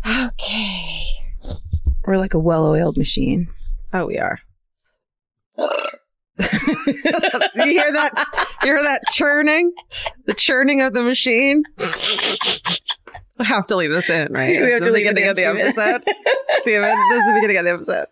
Okay. We're like a well-oiled machine. Oh, we are. You hear that? You hear that churning? The churning of the machine? We have to leave this in, right? We have to leave it in, of the episode. Steven, this is the beginning of the episode.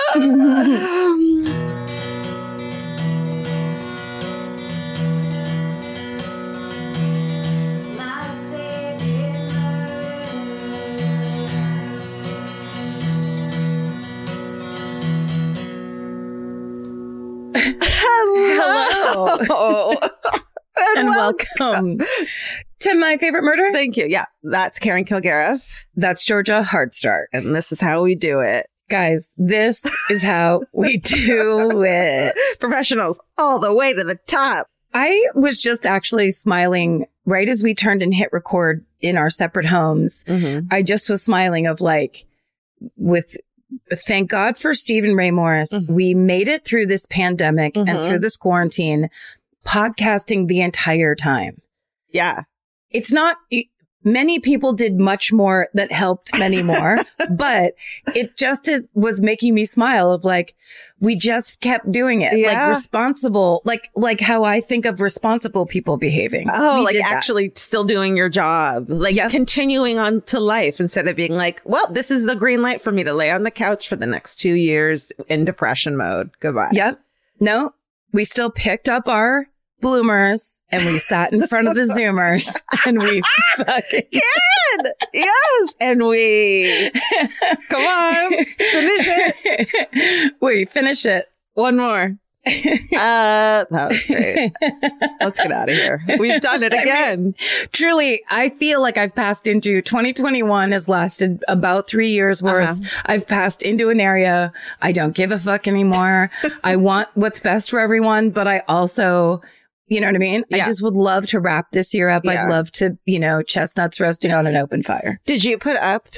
Hello. And welcome to My Favorite Murder. Thank you. Yeah, that's Karen Kilgariff. That's Georgia Hardstart. And this is how we do it. Guys, this is how we do it. Professionals all the way to the top. I was just actually smiling right as we turned and hit record in our separate homes. Mm-hmm. I just was smiling of like, thank God for Stephen Ray Morris. Mm-hmm. We made it through this pandemic and Mm-hmm. through this quarantine, podcasting the entire time. Yeah. It's not, many people did much more that helped many more, but it just was making me smile of like, we just kept doing it. Yeah. Like responsible, like how I think of responsible people behaving. Oh, We like did that. actually still doing your job, like Yep. continuing on to life instead of being like, well, this is the green light for me to lay on the couch for the next 2 years in depression mode. Goodbye. Yep. No, we still picked up our bloomers and we sat in front of the Zoomers and we fucking Karen! Yes. And we, come on, finish it. Wait, finish it. One more. That was great. Let's get out of here. We've done it again. Truly, I feel like I've passed into 2021 has lasted about 3 years worth. I've passed into an area. I don't give a fuck anymore. I want what's best for everyone, but I also, you know what I mean? Yeah. I just would love to wrap this year up. Yeah. I'd love to, chestnuts roasting on an open fire. Did you put up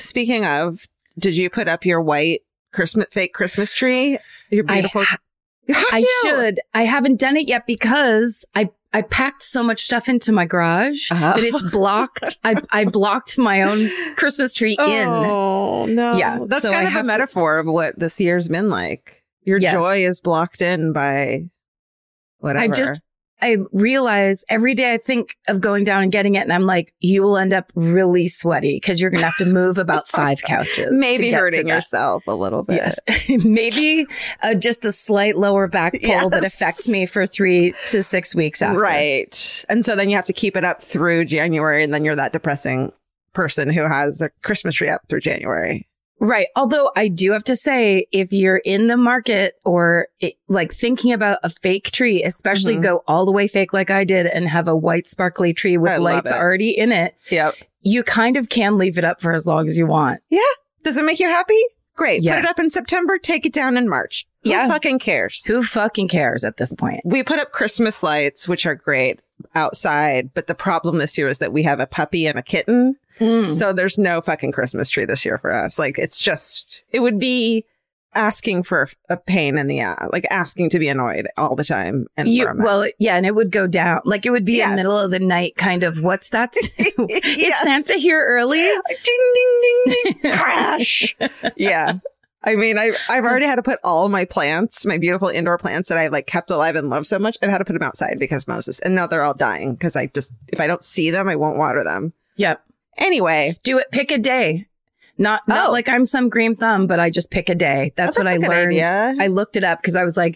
your white fake Christmas tree? Your beautiful. You have I to. should. I haven't done it yet because I packed so much stuff into my garage Uh-huh. that it's blocked. I blocked my own Christmas tree in. Oh, no. Yeah, That's so kind I of a have to- metaphor of what this year's been like. Your Yes. joy is blocked in by whatever. I realize every day I think of going down and getting it, and I'm like, you will end up really sweaty because you're going to have to move about 5 couches. Maybe to get hurting to that. yourself a little bit. Yes. Maybe just a slight lower back pull that Yes. affects me for 3 to 6 weeks after. Right. And so then you have to keep it up through January, and then you're that depressing person who has a Christmas tree up through January. Right. Although I do have to say, if you're in the market or like thinking about a fake tree, especially Mhm. go all the way fake like I did and have a white sparkly tree with I love lights it. already in it, Yep. you kind of can leave it up for as long as you want. Yeah. Does it make you happy? Great. Yeah. Put it up in September, take it down in March. Who Yeah. fucking cares? Who fucking cares at this point? We put up Christmas lights, which are great outside, but the problem this year is that we have a puppy and a kitten. So there's no fucking Christmas tree this year for us. Like, it would be asking for a pain in the ass, like asking to be annoyed all the time. And And it would go down. Like it would be Yes. a middle of the night kind of, what's that? Is Yes. Santa here early? Ding, ding, ding, ding, crash. Yeah. I mean, I've already had to put all my plants, my beautiful indoor plants that I like kept alive and love so much, I've had to put them outside because Moses, and now they're all dying because if I don't see them, I won't water them. Yep. Anyway. Do it. Pick a day. Not like I'm some green thumb, but I just pick a day. That's what I a good learned. idea. I looked it up because I was like,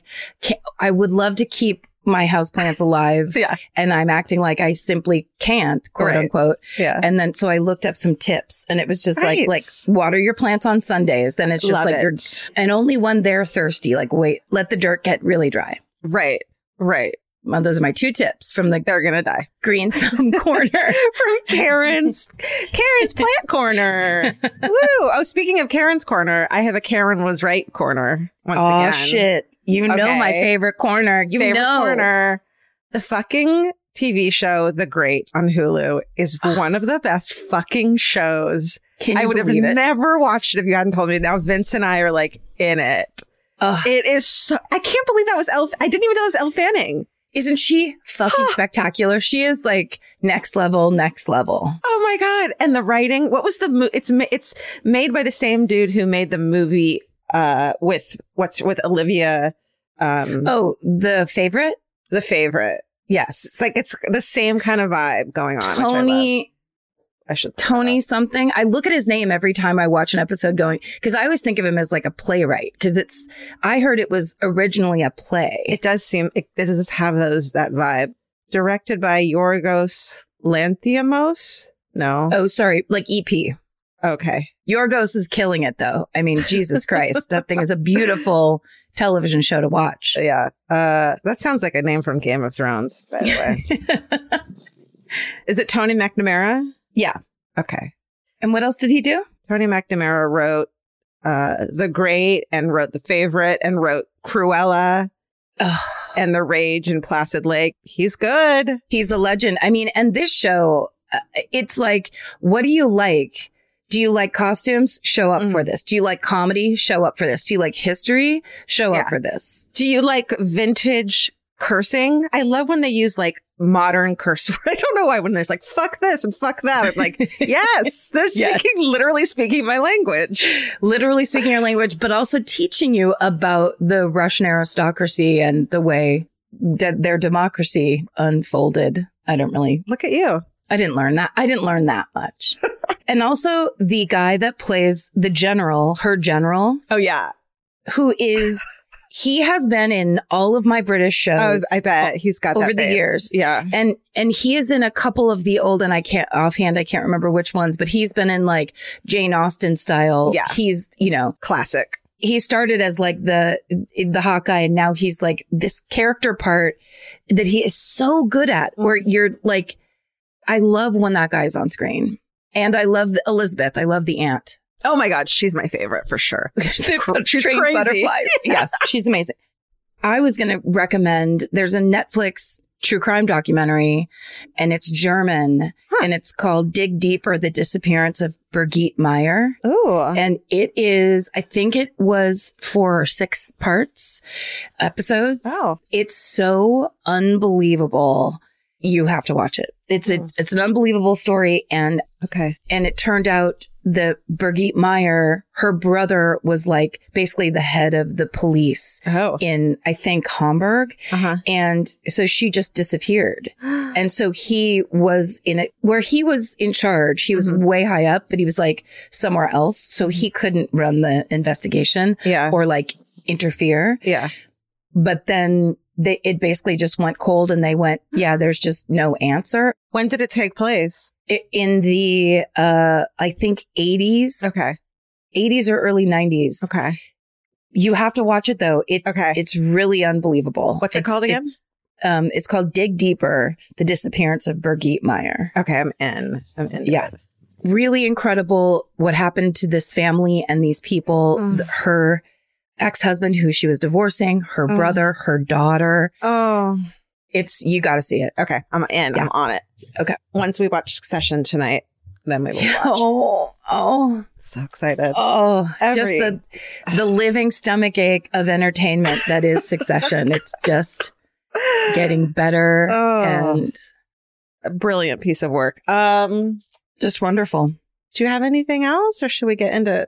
I would love to keep my houseplants alive. Yeah. And I'm acting like I simply can't, quote Right. unquote. Yeah. And then so I looked up some tips and it was just like Nice. water your plants on Sundays. Then it's just Love like it. and only when they're thirsty, like wait, let the dirt get really dry. Right. Well, those are my 2 tips from the They're going to die. green thumb corner. From Karen's plant corner. Woo. Oh, speaking of Karen's corner, I have a Karen was right corner once again. Oh, shit. You know Okay. my favorite corner. You Favorite know. corner. The fucking TV show The Great on Hulu is one of the best fucking shows. Can you I would have believe it? never watched it if you hadn't told me. Now Vince and I are like in it. Ugh. It is so, I can't believe that was I didn't even know it was Elle Fanning. Isn't she fucking spectacular? She is like next level, next level. Oh my God. And the writing, what was the it's made by the same dude who made the movie with Olivia The Favorite? The Favorite. Yes. It's the same kind of vibe going on. Tony something. I look at his name every time I watch an episode because I always think of him as like a playwright because I heard it was originally a play. It does have that vibe. Directed by Yorgos Lanthimos? No. Oh, sorry. Like EP. Okay. Yorgos is killing it though. I mean, Jesus Christ. That thing is a beautiful television show to watch. Yeah. That sounds like a name from Game of Thrones, by the way. Is it Tony McNamara? Yeah. Okay. And what else did he do? Tony McNamara wrote The Great and wrote The Favorite and wrote Cruella and The Rage in Placid Lake. He's good. He's a legend. I mean, and this show, it's like, what do you like? Do you like costumes? Show up for this. Do you like comedy? Show up for this. Do you like history? Show up for this. Do you like vintage cursing? I love when they use like modern curse. I don't know why when there's like fuck this and fuck that. I'm like, yes, they're literally speaking my language. Literally speaking your language, but also teaching you about the Russian aristocracy and the way that their democracy unfolded. Look at you. I didn't learn that. I didn't learn that much. And also the guy that plays the general, her general. Oh, yeah. He has been in all of my British shows. Oh, I bet he's got over that the face. years. Yeah. And he is in a couple of the old, and I can't remember which ones, but he's been in like Jane Austen style. Yeah. He's, classic. He started as like the Hawkeye, and now he's like this character part that he is so good at where you're like, I love when that guy's on screen. And I love Elizabeth. I love the aunt. Oh my God, she's my favorite for sure. She's trained crazy. Butterflies. Yes, she's amazing. I was going to recommend, there's a Netflix true crime documentary, and it's German, and it's called Dig Deeper, The Disappearance of Birgit Meyer. Oh. And it is, I think it was 4 or 6 episodes. Oh. It's so unbelievable. You have to watch it. It's an unbelievable story. And it turned out that Birgit Meyer, her brother was like basically the head of the police in, I think, Hamburg. And so she just disappeared. And so he was where he was in charge. He was way high up, but he was like somewhere else. So he couldn't run the investigation or like interfere. Yeah. But then it basically just went cold, and they went, there's just no answer. When did it take place? In the, I think 80s. Okay. 80s or early 90s. Okay. You have to watch it though. It's really unbelievable. What's it called again? It's called Dig Deeper, The Disappearance of Birgit Meyer. Okay. I'm in. Yeah. Really incredible what happened to this family and these people. Her ex-husband who she was divorcing, her brother, her daughter. Oh. You got to see it. Okay. I'm in. Yeah. I'm on it. Okay. Once we watch Succession tonight, then we will watch. Oh. So excited. Oh. Just the living stomachache of entertainment that is Succession. It's just getting better and a brilliant piece of work. Just wonderful. Do you have anything else, or should we get into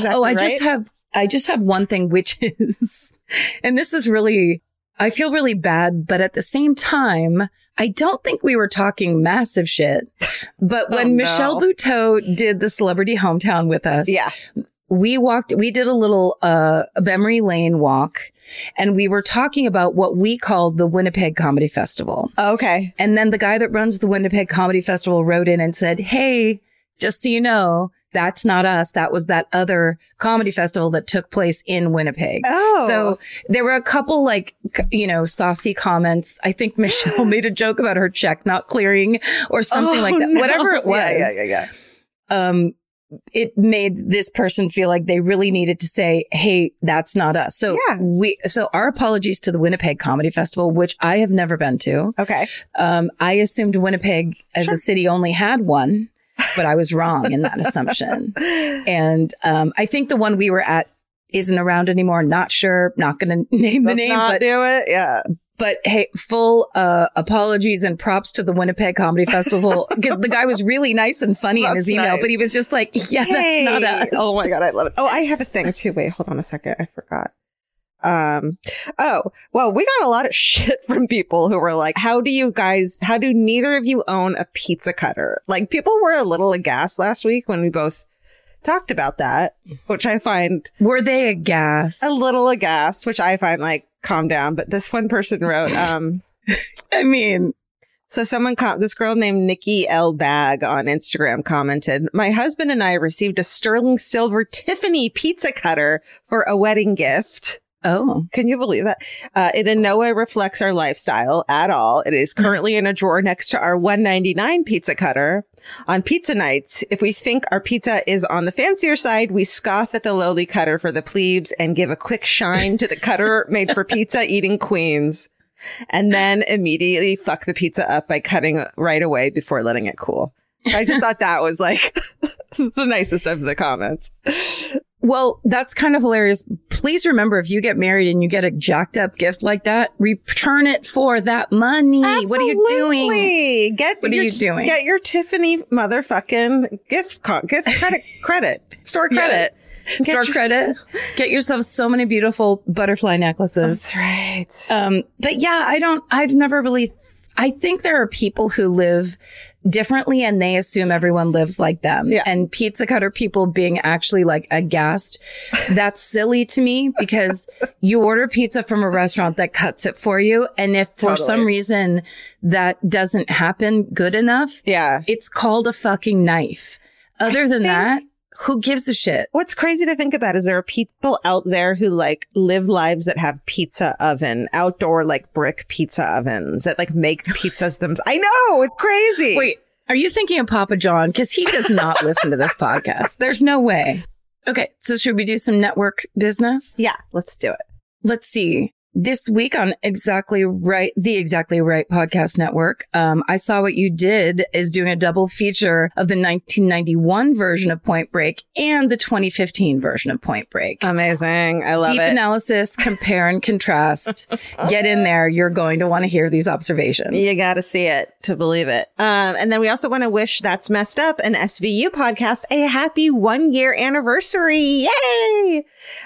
I just have one thing, which is, and this is really, I feel really bad, but at the same time, I don't think we were talking massive shit. But when Michelle Buteau did the Celebrity Hometown with us, we did a little memory lane walk, and we were talking about what we called the Winnipeg Comedy Festival. Okay. And then the guy that runs the Winnipeg Comedy Festival wrote in and said, hey, just so you know, that's not us. That was that other comedy festival that took place in Winnipeg. Oh. So there were a couple saucy comments. I think Michelle made a joke about her check not clearing or something like that. No. Whatever it was. Yeah. It made this person feel like they really needed to say, hey, that's not us. So so our apologies to the Winnipeg Comedy Festival, which I have never been to. Okay. I assumed Winnipeg as a city only had one. But I was wrong in that assumption. And I think the one we were at isn't around anymore. Not sure. Not going to name the name. But do it. Yeah. But hey, full apologies and props to the Winnipeg Comedy Festival. The guy was really nice and funny in his email, but he was just like, yeah, that's not us. Oh my God, I love it. Oh, I have a thing too. Wait, hold on a second. I forgot. Well, we got a lot of shit from people who were like, how do neither of you own a pizza cutter? Like, people were a little aghast last week when we both talked about that, which I find... Were they aghast? A little aghast, which I find like, calm down. But this one person wrote, I mean... So this girl named Nikki L. Bag on Instagram commented, my husband and I received a sterling silver Tiffany pizza cutter for a wedding gift. Oh. Can you believe that? It in no way reflects our lifestyle at all. It is currently in a drawer next to our $1.99 pizza cutter. On pizza nights, if we think our pizza is on the fancier side, we scoff at the lowly cutter for the plebes and give a quick shine to the cutter made for pizza eating queens. And then immediately fuck the pizza up by cutting right away before letting it cool. I just thought that was like the nicest of the comments. Well, that's kind of hilarious. Please remember, if you get married and you get a jacked up gift like that, return it for that money. Absolutely. What are you doing? What are you doing? Get your Tiffany motherfucking gift credit, store credit. Yes. Store credit. Get yourself so many beautiful butterfly necklaces. That's right. But yeah, I've never really, I think there are people who live differently and they assume everyone lives like them. Yeah. And pizza cutter people being actually like aghast. That's silly to me because you order pizza from a restaurant that cuts it for you. And if for some reason that doesn't happen good enough, it's called a fucking knife. Other than that, who gives a shit? What's crazy to think about is there are people out there who like live lives that have outdoor like brick pizza ovens that like make pizzas themselves. I know, it's crazy. Wait, are you thinking of Papa John? Because he does not listen to this podcast. There's no way. Okay, so should we do some network business? Yeah, let's do it. Let's see. This week on the Exactly Right Podcast Network, I Saw What You Did is doing a double feature of the 1991 version of Point Break and the 2015 version of Point Break. Amazing. I love it. Deep analysis, compare and contrast. Get in there. You're going to want to hear these observations. You got to see it to believe it. And then we also want to wish That's Messed Up, an SVU podcast, a happy 1-year anniversary. Yay!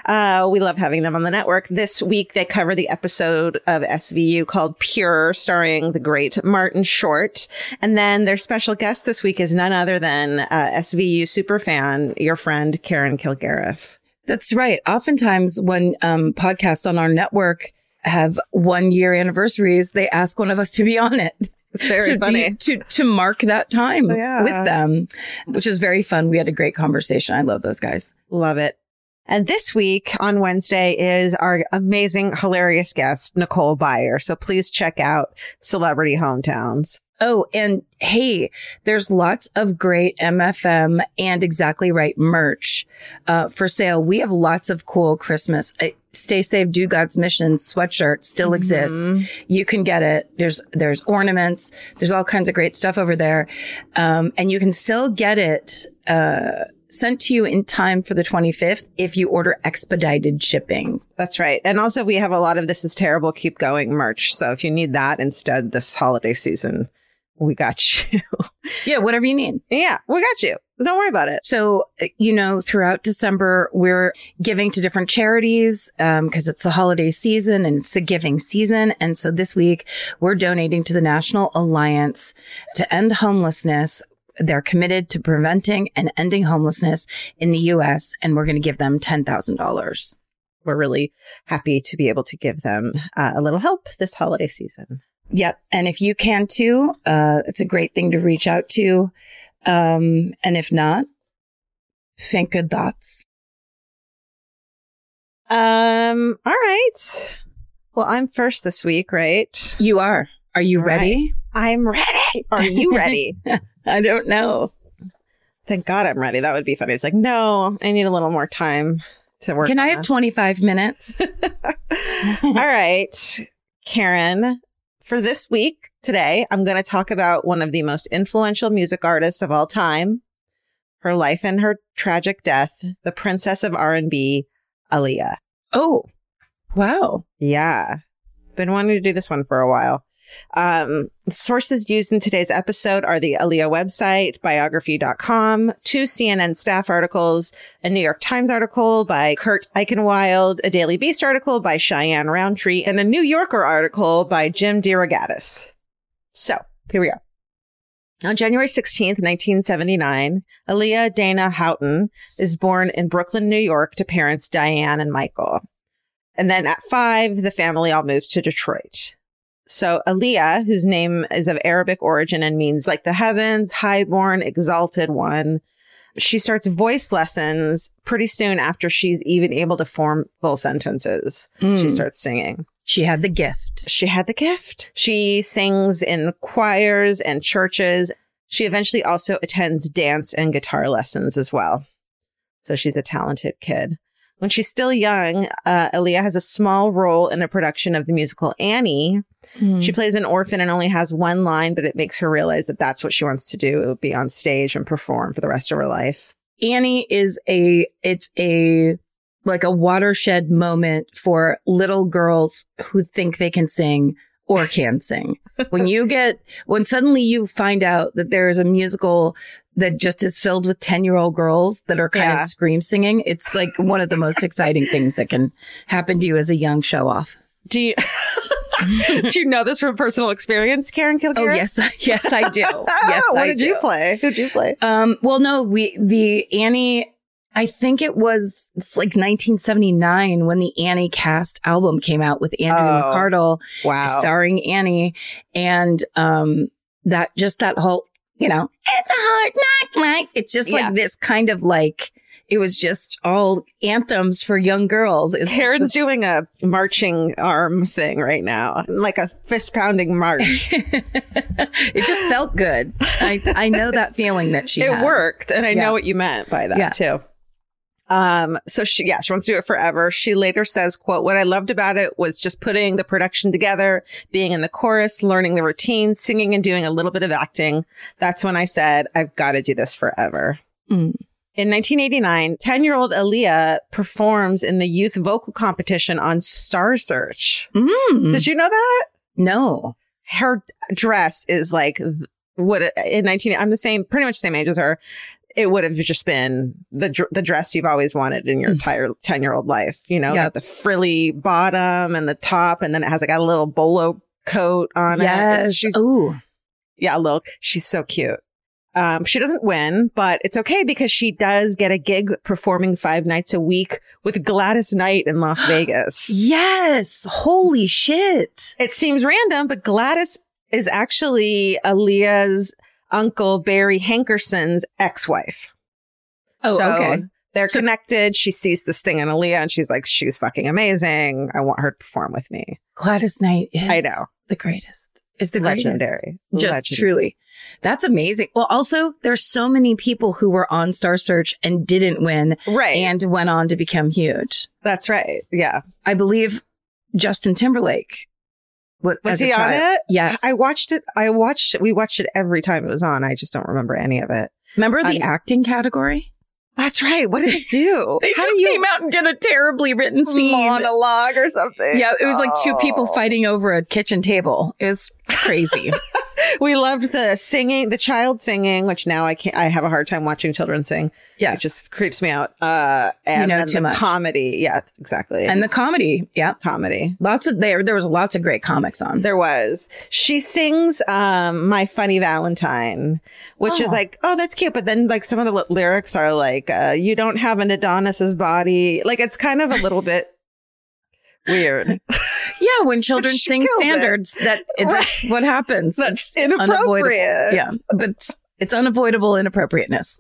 We love having them on the network. This week, they cover the episode of SVU called Pure, starring the great Martin Short. And then their special guest this week is none other than SVU superfan, your friend Karen Kilgariff. That's right. Oftentimes when podcasts on our network have 1-year anniversaries, they ask one of us to be on it. It's very funny. To mark that time with them, which is very fun. We had a great conversation. I love those guys. Love it. And this week on Wednesday is our amazing, hilarious guest, Nicole Byer. So please check out Celebrity Hometowns. Oh, and hey, there's lots of great MFM and Exactly Right merch for sale. We have lots of cool Christmas. Stay Safe, Do God's Mission sweatshirt still exists. You can get it. There's ornaments. There's all kinds of great stuff over there. And you can still get it sent to you in time for the 25th if you order expedited shipping. That's right. And also we have a lot of This Is Terrible, Keep Going merch. So if you need that instead this holiday season, we got you. Yeah, whatever you need. Yeah, we got you. Don't worry about it. So, throughout December, we're giving to different charities because it's the holiday season and it's the giving season. And so this week, we're donating to the National Alliance to End Homelessness. They're committed to preventing and ending homelessness in the U.S., and we're going to give them $10,000. We're really happy to be able to give them a little help this holiday season. Yep. And if you can too, it's a great thing to reach out to. And if not, think good thoughts. All right. Well, I'm first this week, right? You are. Are you ready? I'm ready. Are you ready? I don't know. Thank God I'm ready. That would be funny. It's like, no, I need a little more time to work. Can I have 25 minutes? All right, Karen. For this week, today, I'm going to talk about one of the most influential music artists of all time, her life and her tragic death, the princess of R&B, Aaliyah. Oh, wow. Yeah. Been wanting to do this one for a while. Sources used in today's episode are the Aaliyah website, biography.com, 2 CNN staff articles, a New York Times article by Kurt Eichenwild, a Daily Beast article by Cheyenne Roundtree, and a New Yorker article by Jim DeRogatis. So, here we go. On January 16th, 1979, Aaliyah Dana Houghton is born in Brooklyn, New York to parents Diane and Michael. And then at 5, the family all moves to Detroit. So Aaliyah, whose name is of Arabic origin and means like the heavens, highborn, exalted one, she starts voice lessons pretty soon after she's even able to form full sentences. She starts singing. She had the gift. She had the gift. She sings in choirs and churches. She eventually also attends dance and guitar lessons as well. So she's a talented kid. When she's still young, Aaliyah has a small role in a production of the musical Annie. She plays an orphan and only has one line, but it makes her realize that that's what she wants to do, be on stage and perform for the rest of her life. Annie is like a watershed moment for little girls who think they can sing or can sing. When suddenly you find out that there is a musical that just is filled with 10-year-old girls that are kind of scream singing, it's like one of the most exciting things that can happen to you as a young show off. Do you know this from personal experience, Karen Kilgore? Oh, yes, I do. Yes, what did you play? Who'd you play? Well, no, the Annie, I think it's like 1979 when the Annie cast album came out with Andrew McCardle starring Annie. And that whole, it's a hard knock life. It's just like this kind of like, it was just all anthems for young girls. Karen's doing a marching arm thing right now, like a fist pounding march. It just felt good. I know that feeling that she had. It worked. And I know what you meant by that too. So she wants to do it forever. She later says, quote, "What I loved about it was just putting the production together, being in the chorus, learning the routine, singing and doing a little bit of acting. That's when I said, I've got to do this forever." In 1989, 10-year-old Aaliyah performs in the youth vocal competition on Star Search. Did you know that? No. Her dress is like I'm pretty much the same age as her. It would have just been the dress you've always wanted in your entire 10-year-old life. Like the frilly bottom and the top, and then it has like a little bolo coat on it. Yes. She's so cute. She doesn't win, but it's okay because she does get a gig performing 5 nights a week with Gladys Knight in Las Vegas. Yes. Holy shit. It seems random, but Gladys is actually Aaliyah's uncle Barry Hankerson's ex-wife. Oh, so okay. They're connected. She sees this thing in Aaliyah and she's like, she's fucking amazing. I want her to perform with me. Gladys Knight is I know. the greatest. Is the legendary. Just truly. That's amazing. Well, also, there's so many people who were on Star Search and didn't win. Right. And went on to become huge. That's right. Yeah. I believe Justin Timberlake. Was he on it? Yes. We watched it every time it was on. I just don't remember any of it. Remember the acting category? That's right. What did it do? They came out and did a terribly written scene. Monologue or something. Yeah, it was like 2 people fighting over a kitchen table. It was crazy. We loved the singing, the child singing, which now I have a hard time watching children sing. Yeah. It just creeps me out. And too much. Comedy. Yeah, exactly. And the comedy. Yeah. Comedy. There was lots of great comics on. There was. She sings My Funny Valentine, which is like, oh, that's cute. But then like some of the lyrics are like, you don't have an Adonis's body. Like it's kind of a little bit weird. Yeah, when children sing standards, that's what happens. That's inappropriate. Yeah, but it's unavoidable inappropriateness.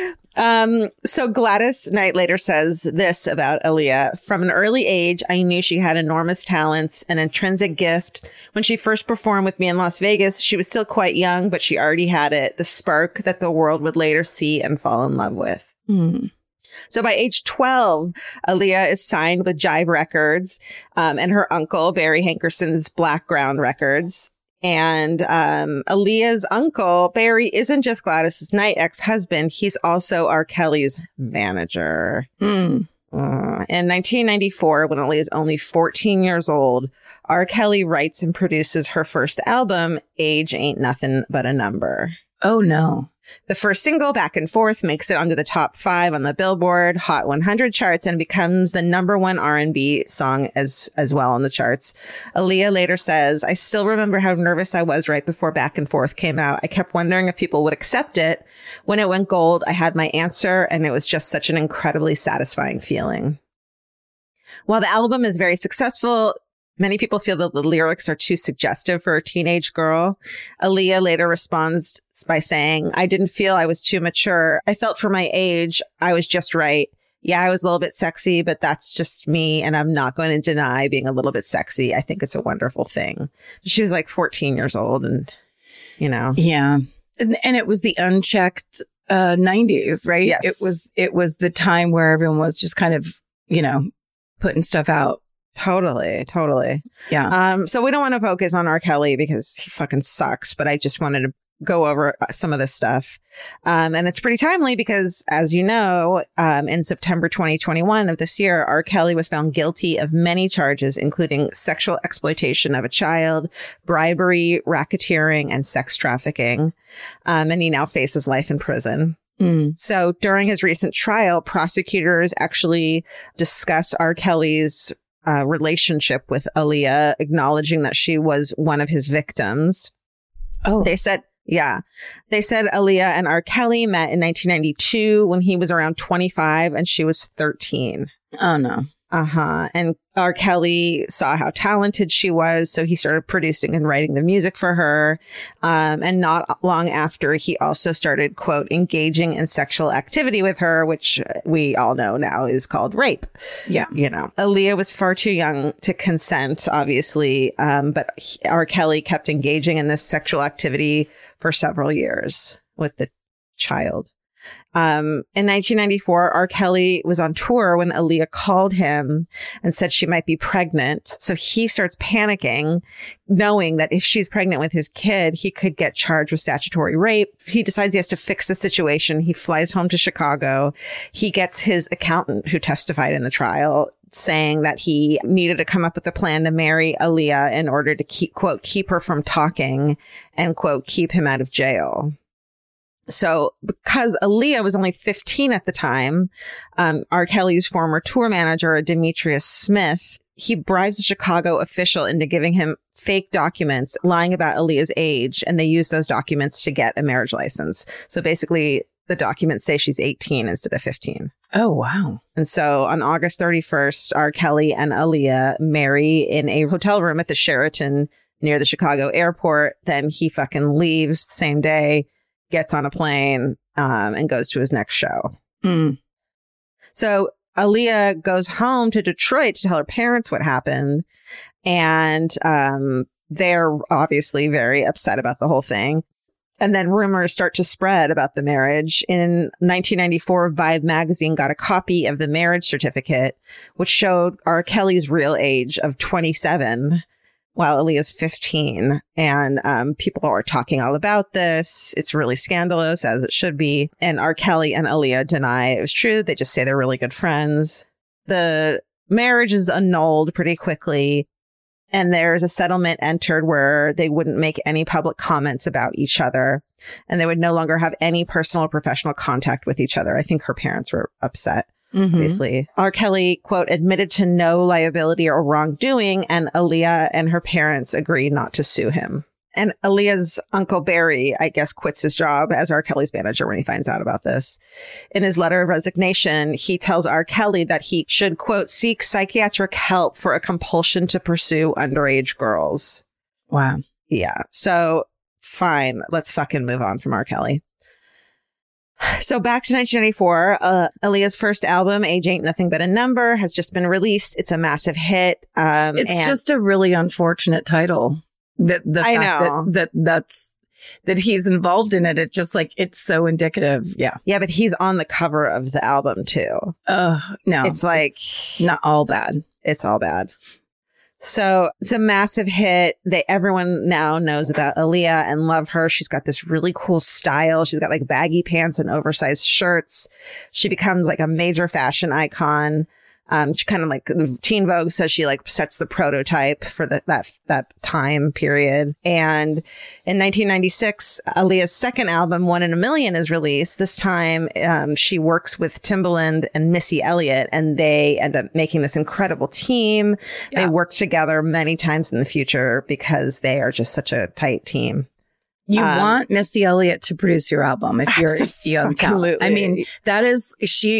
So Gladys Knight later says this about Aaliyah. From an early age, I knew she had enormous talents, an intrinsic gift. When she first performed with me in Las Vegas, she was still quite young, but she already had it, the spark that the world would later see and fall in love with. So by age 12, Aaliyah is signed with Jive Records, and her uncle, Barry Hankerson's Blackground Records. And Aaliyah's uncle, Barry, isn't just Gladys Knight ex-husband. He's also R. Kelly's manager. In 1994, when Aaliyah is only 14 years old, R. Kelly writes and produces her first album, Age Ain't Nothing But a Number. Oh, no. The first single, Back and Forth, makes it onto the top 5 on the Billboard Hot 100 charts and becomes the #1 R&B song as well on the charts. Aaliyah later says, I still remember how nervous I was right before Back and Forth came out. I kept wondering if people would accept it. When it went gold, I had my answer, and it was just such an incredibly satisfying feeling. While the album is very successful, many people feel that the lyrics are too suggestive for a teenage girl. Aaliyah later responds by saying, I didn't feel I was too mature. I felt for my age, I was just right. Yeah, I was a little bit sexy, but that's just me. And I'm not going to deny being a little bit sexy. I think it's a wonderful thing. She was like 14 years old and, you know. Yeah. And it was the unchecked 90s, right? Yes. It was the time where everyone was just kind of, you know, putting stuff out. Totally. Yeah. So we don't want to focus on R. Kelly because he fucking sucks, but I just wanted to go over some of this stuff. And it's pretty timely because, as you know, in September 2021 of this year, R. Kelly was found guilty of many charges, including sexual exploitation of a child, bribery, racketeering, and sex trafficking. And he now faces life in prison. So during his recent trial, prosecutors actually discuss R. Kelly's relationship with Aaliyah, acknowledging that she was one of his victims. Oh, They said Aaliyah and R. Kelly met in 1992 when he was around 25 and she was 13. Oh, no. And R. Kelly saw how talented she was, so he started producing and writing the music for her. And not long after, he also started, quote, engaging in sexual activity with her, which we all know now is called rape. Yeah. You know, Aaliyah was far too young to consent, obviously, but R. Kelly kept engaging in this sexual activity for several years with the child. In 1994, R. Kelly was on tour when Aaliyah called him and said she might be pregnant. So he starts panicking, knowing that if she's pregnant with his kid, he could get charged with statutory rape. He decides he has to fix the situation. He flies home to Chicago. He gets his accountant, who testified in the trial, saying that he needed to come up with a plan to marry Aaliyah in order to keep, quote, keep her from talking and, quote, keep him out of jail. So because Aaliyah was only 15 at the time, R. Kelly's former tour manager, Demetrius Smith, he bribes a Chicago official into giving him fake documents, lying about Aaliyah's age, and they use those documents to get a marriage license. So basically, the documents say she's 18 instead of 15. Oh, wow. And so on August 31st, R. Kelly and Aaliyah marry in a hotel room at the Sheraton near the Chicago airport. Then he fucking leaves the same day, gets on a plane, and goes to his next show. So Aaliyah goes home to Detroit to tell her parents what happened. And they're obviously very upset about the whole thing. And then rumors start to spread about the marriage. In 1994, Vibe magazine got a copy of the marriage certificate, which showed R. Kelly's real age of 27. While Aaliyah's 15. And people are talking all about this. It's really scandalous, as it should be. And R. Kelly and Aaliyah deny it was true. They just say they're really good friends. The marriage is annulled pretty quickly. And there's a settlement entered where they wouldn't make any public comments about each other. And they would no longer have any personal or professional contact with each other. I think her parents were upset. Obviously. R. Kelly, quote, admitted to no liability or wrongdoing, and Aaliyah and her parents agree not to sue him. And Aaliyah's uncle Barry, I guess, quits his job as R. Kelly's manager when he finds out about this. In his letter of resignation, he tells R. Kelly that he should, quote, seek psychiatric help for a compulsion to pursue underage girls. Wow. Yeah. So fine. Let's fucking move on from R. Kelly. So back to 1994, Aaliyah's first album, Age Ain't Nothing But a Number, has just been released. It's a massive hit. It's just a really unfortunate title. That he's involved in it. It's just like, it's so indicative. Yeah. Yeah, but he's on the cover of the album too. No. It's like not all bad. It's all bad. So it's a massive hit. Everyone now knows about Aaliyah and love her. She's got this really cool style. She's got like baggy pants and oversized shirts. She becomes like a major fashion icon. She kind of like Teen Vogue says she like sets the prototype for that time period. And in 1996, Aaliyah's second album, One in a Million, is released. This time, she works with Timbaland and Missy Elliott, and they end up making this incredible team. Yeah. They work together many times in the future because they are just such a tight team. You want Missy Elliott to produce your album if you're young talent. I mean, that is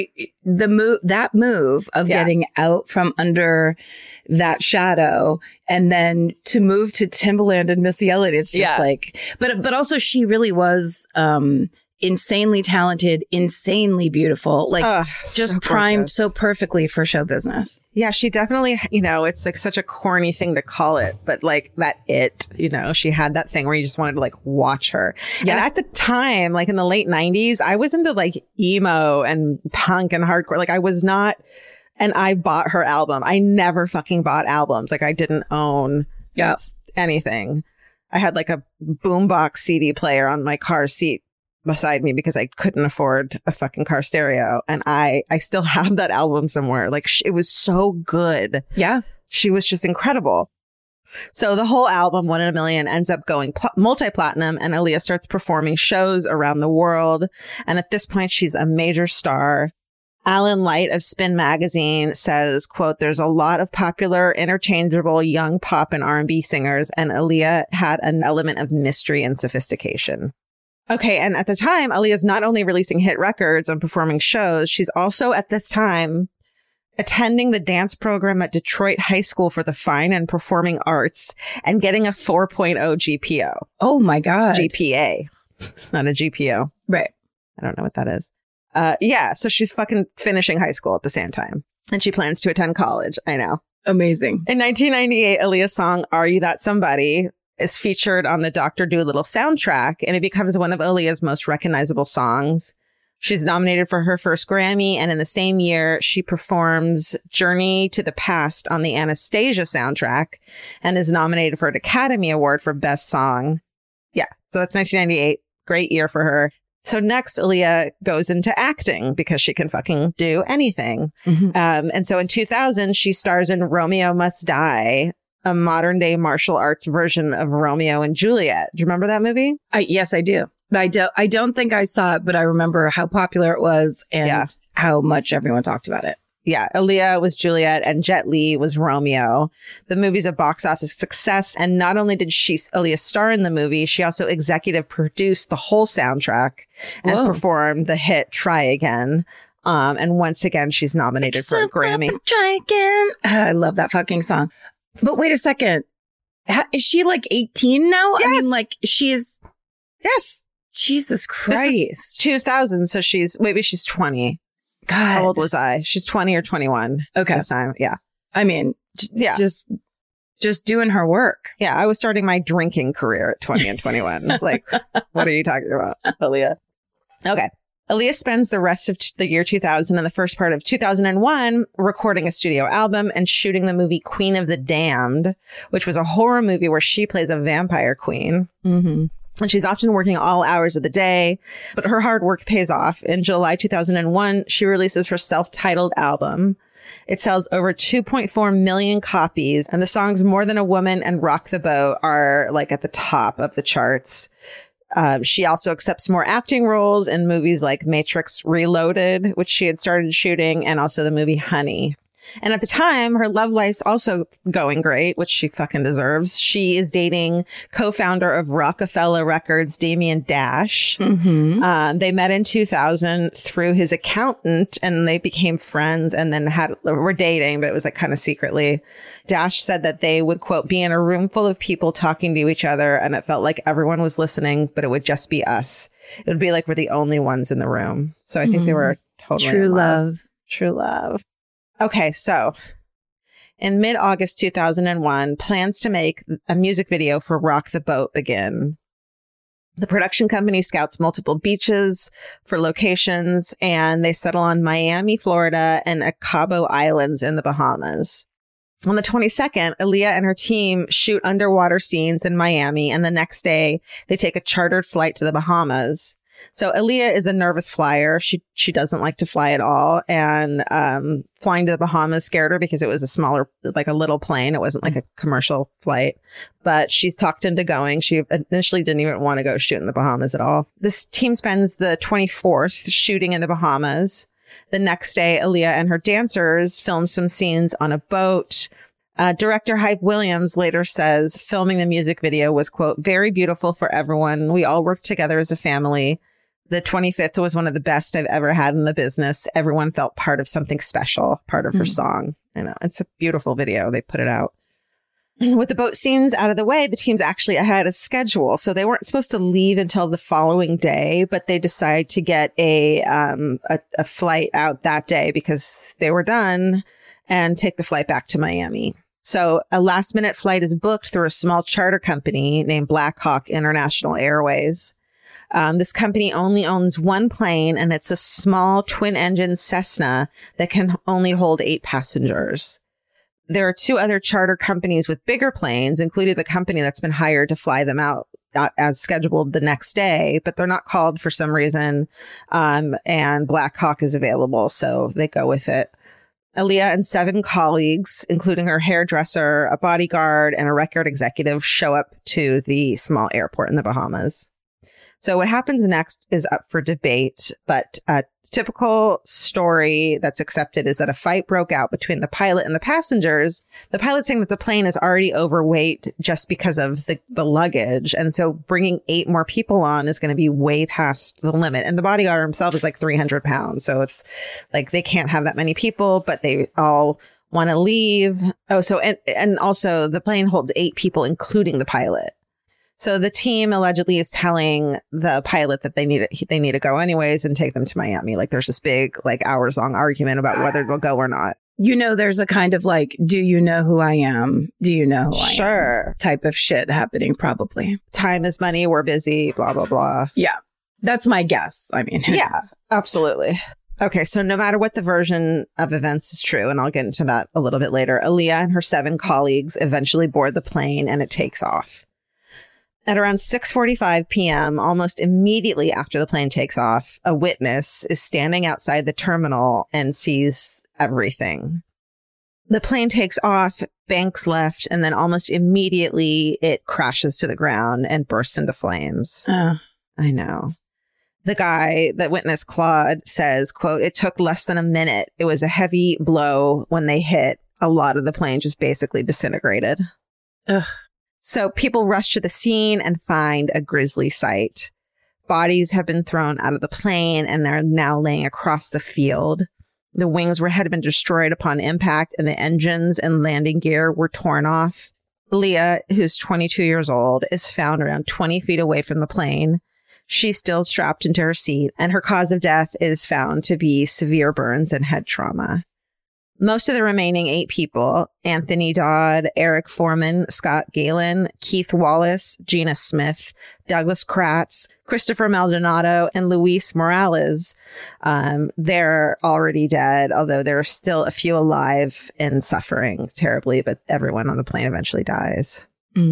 that move of getting out from under that shadow and then to move to Timbaland and Missy Elliott. It's just like, but also she really was, insanely talented, insanely beautiful, like just so primed so perfectly for show business. Yeah, she definitely, it's like such a corny thing to call it, but like she had that thing where you just wanted to like watch her. Yeah. And at the time, like in the late 90s, I was into like emo and punk and hardcore. Like I was not, and I bought her album. I never fucking bought albums. Like I didn't own anything. I had like a boombox CD player on my car seat beside me because I couldn't afford a fucking car stereo. And I still have that album somewhere. Like it was so good. Yeah. She was just incredible. So the whole album, One in a Million, ends up going multi-platinum, and Aaliyah starts performing shows around the world. And at this point, she's a major star. Alan Light of Spin Magazine says, quote, "There's a lot of popular, interchangeable young pop and R&B singers, and Aaliyah had an element of mystery and sophistication." Okay, and at the time, Aaliyah's not only releasing hit records and performing shows, she's also at this time attending the dance program at Detroit High School for the Fine and Performing Arts and getting a 4.0 GPO. Oh my God. GPA, not a GPO. Right. I don't know what that is. So she's fucking finishing high school at the same time. And she plans to attend college. I know. Amazing. In 1998, Aaliyah's song, Are You That Somebody, is featured on the Dr. Dolittle soundtrack, and it becomes one of Aaliyah's most recognizable songs. She's nominated for her first Grammy, and in the same year, she performs Journey to the Past on the Anastasia soundtrack and is nominated for an Academy Award for Best Song. Yeah, so that's 1998. Great year for her. So next, Aaliyah goes into acting because she can fucking do anything. Mm-hmm. And so in 2000, she stars in Romeo Must Die, a modern day martial arts version of Romeo and Juliet. Do you remember that movie? Yes, I do. I don't think I saw it, but I remember how popular it was and how much everyone talked about it. Yeah. Aaliyah was Juliet and Jet Li was Romeo. The movie's a box office success. And not only did Aaliyah star in the movie, she also executive produced the whole soundtrack and performed the hit Try Again. And once again, she's nominated for a Grammy. Try Again. I love that fucking song. But wait a second. Is she like 18 now? Yes. I mean, like she's... Yes. Jesus Christ. 2000. So maybe she's 20. God. How old was I? She's 20 or 21. Okay. This time. Yeah. I mean, just doing her work. Yeah. I was starting my drinking career at 20 and 21. Like, what are you talking about, Aaliyah? Okay. Aaliyah spends the rest of the year 2000 and the first part of 2001 recording a studio album and shooting the movie Queen of the Damned, which was a horror movie where she plays a vampire queen. Mm-hmm. And she's often working all hours of the day, but her hard work pays off. In July 2001, she releases her self-titled album. It sells over 2.4 million copies, and the songs More Than a Woman and Rock the Boat are like at the top of the charts. She also accepts more acting roles in movies like Matrix Reloaded, which she had started shooting, and also the movie Honey. And at the time, her love life's also going great, which she fucking deserves. She is dating co-founder of Rockefeller Records, Damian Dash. Mm-hmm. They met in 2000 through his accountant, and they became friends and then were dating, but it was like kind of secretly. Dash said that they would, quote, be in a room full of people talking to each other, and it felt like everyone was listening, but it would just be us. It would be like we're the only ones in the room. So I think they were totally true love. True love. Okay, so in mid-August 2001, plans to make a music video for Rock the Boat begin. The production company scouts multiple beaches for locations, and they settle on Miami, Florida, and Cabo Islands in the Bahamas. On the 22nd, Aaliyah and her team shoot underwater scenes in Miami, and the next day, they take a chartered flight to the Bahamas. So Aaliyah is a nervous flyer. She doesn't like to fly at all. And flying to the Bahamas scared her because it was a smaller, like a little plane. It wasn't like a commercial flight. But she's talked into going. She initially didn't even want to go shoot in the Bahamas at all. This team spends the 24th shooting in the Bahamas. The next day, Aaliyah and her dancers film some scenes on a boat. Director Hype Williams later says filming the music video was, quote, very beautiful for everyone. We all worked together as a family. The 25th was one of the best I've ever had in the business. Everyone felt part of something special, part of her song. I know, it's a beautiful video. They put it out. With the boat scenes out of the way, the teams actually had a schedule. So they weren't supposed to leave until the following day, but they decided to get a flight out that day because they were done and take the flight back to Miami. So a last minute flight is booked through a small charter company named Black Hawk International Airways. This company only owns one plane, and it's a small twin engine Cessna that can only hold 8 passengers. There are 2 other charter companies with bigger planes, including the company that's been hired to fly them out as scheduled the next day, but they're not called for some reason. And Black Hawk is available, so they go with it. Aaliyah and 7 colleagues, including her hairdresser, a bodyguard, and a record executive, show up to the small airport in the Bahamas. So what happens next is up for debate, but a typical story that's accepted is that a fight broke out between the pilot and the passengers. The pilot saying that the plane is already overweight just because of the luggage. And so bringing 8 more people on is going to be way past the limit. And the bodyguard himself is like 300 pounds. So it's like they can't have that many people, but they all want to leave. Oh, so and also the plane holds 8 people, including the pilot. So the team allegedly is telling the pilot that they need to go anyways and take them to Miami. Like there's this big, like hours long argument about whether they'll go or not. You know, there's a kind of like, do you know who I am? Do you know who I am? Sure. Type of shit happening probably. Time is money. We're busy, blah, blah, blah. Yeah. That's my guess. I mean, yeah, absolutely. Okay. So no matter what the version of events is true, and I'll get into that a little bit later, Aaliyah and her 7 colleagues eventually board the plane and it takes off. At around 6:45 p.m., almost immediately after the plane takes off, a witness is standing outside the terminal and sees everything. The plane takes off, banks left, and then almost immediately it crashes to the ground and bursts into flames. I know. The guy that witnessed Claude says, quote, it took less than a minute. It was a heavy blow. When they hit, a lot of the plane just basically disintegrated. Ugh. So people rush to the scene and find a grisly sight. Bodies have been thrown out of the plane and they're now laying across the field. The wings had been destroyed upon impact and the engines and landing gear were torn off. Leah, who's 22 years old, is found around 20 feet away from the plane. She's still strapped into her seat, and her cause of death is found to be severe burns and head trauma. Most of the remaining 8 people, Anthony Dodd, Eric Foreman, Scott Galen, Keith Wallace, Gina Smith, Douglas Kratz, Christopher Maldonado, and Luis Morales, they're already dead, although there are still a few alive and suffering terribly, but everyone on the plane eventually dies.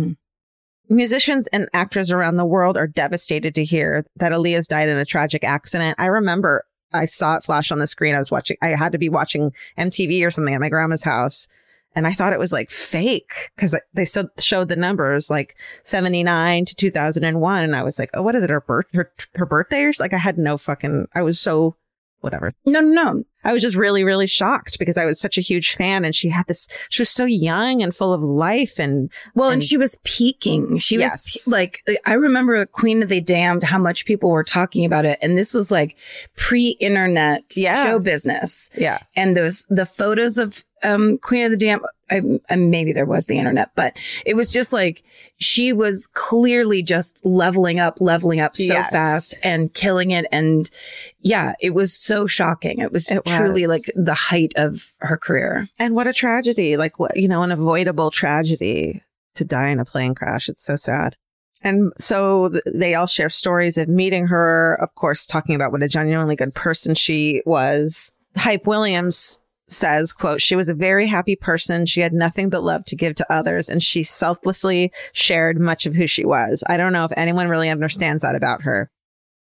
Musicians and actors around the world are devastated to hear that Aaliyah's died in a tragic accident. I remember I saw it flash on the screen. I had to be watching MTV or something at my grandma's house. And I thought it was like fake because they showed the numbers like 79 to 2001. And I was like, oh, what is it? Her birthday? Or like I had no fucking, I was so whatever. No. I was just really, really shocked because I was such a huge fan. And she was so young and full of life. And she was peaking. She was like, I remember Queen of the Damned, how much people were talking about it. And this was like pre-internet show business. Yeah. And the photos of Queen of the Damned, maybe there was the internet, but it was just like she was clearly just leveling up so fast and killing it. And yeah, it was so shocking. It was truly like the height of her career. And what a tragedy, like, an avoidable tragedy to die in a plane crash. It's so sad. And so they all share stories of meeting her, of course, talking about what a genuinely good person she was. Hype Williams says, quote, she was a very happy person. She had nothing but love to give to others, and she selflessly shared much of who she was. I don't know if anyone really understands that about her.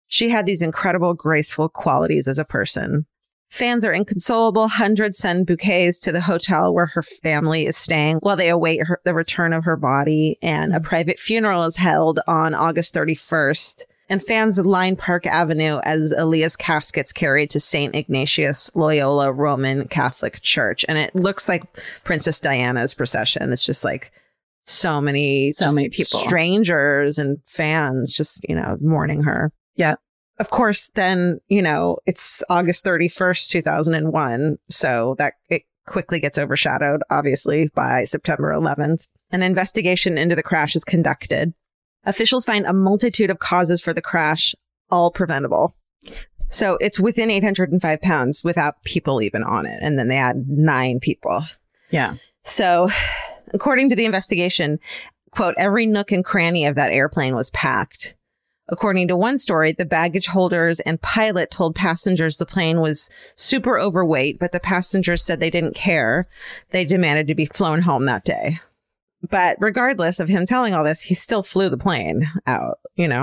She had these incredible, graceful qualities as a person. Fans are inconsolable. Hundreds send bouquets to the hotel where her family is staying while they await the return of her body. And a private funeral is held on August 31st. And fans line Park Avenue as Aaliyah's casket's carried to St. Ignatius Loyola Roman Catholic Church. And it looks like Princess Diana's procession. It's just like so many people, strangers and fans just, mourning her. Yeah. Of course, then, it's August 31st, 2001. So that it quickly gets overshadowed, obviously, by September 11th. An investigation into the crash is conducted. Officials find a multitude of causes for the crash, all preventable. So it's within 805 pounds without people even on it. And then they add 9 people. Yeah. So according to the investigation, quote, every nook and cranny of that airplane was packed. According to one story, the baggage holders and pilot told passengers the plane was super overweight, but the passengers said they didn't care. They demanded to be flown home that day. But regardless of him telling all this, he still flew the plane out,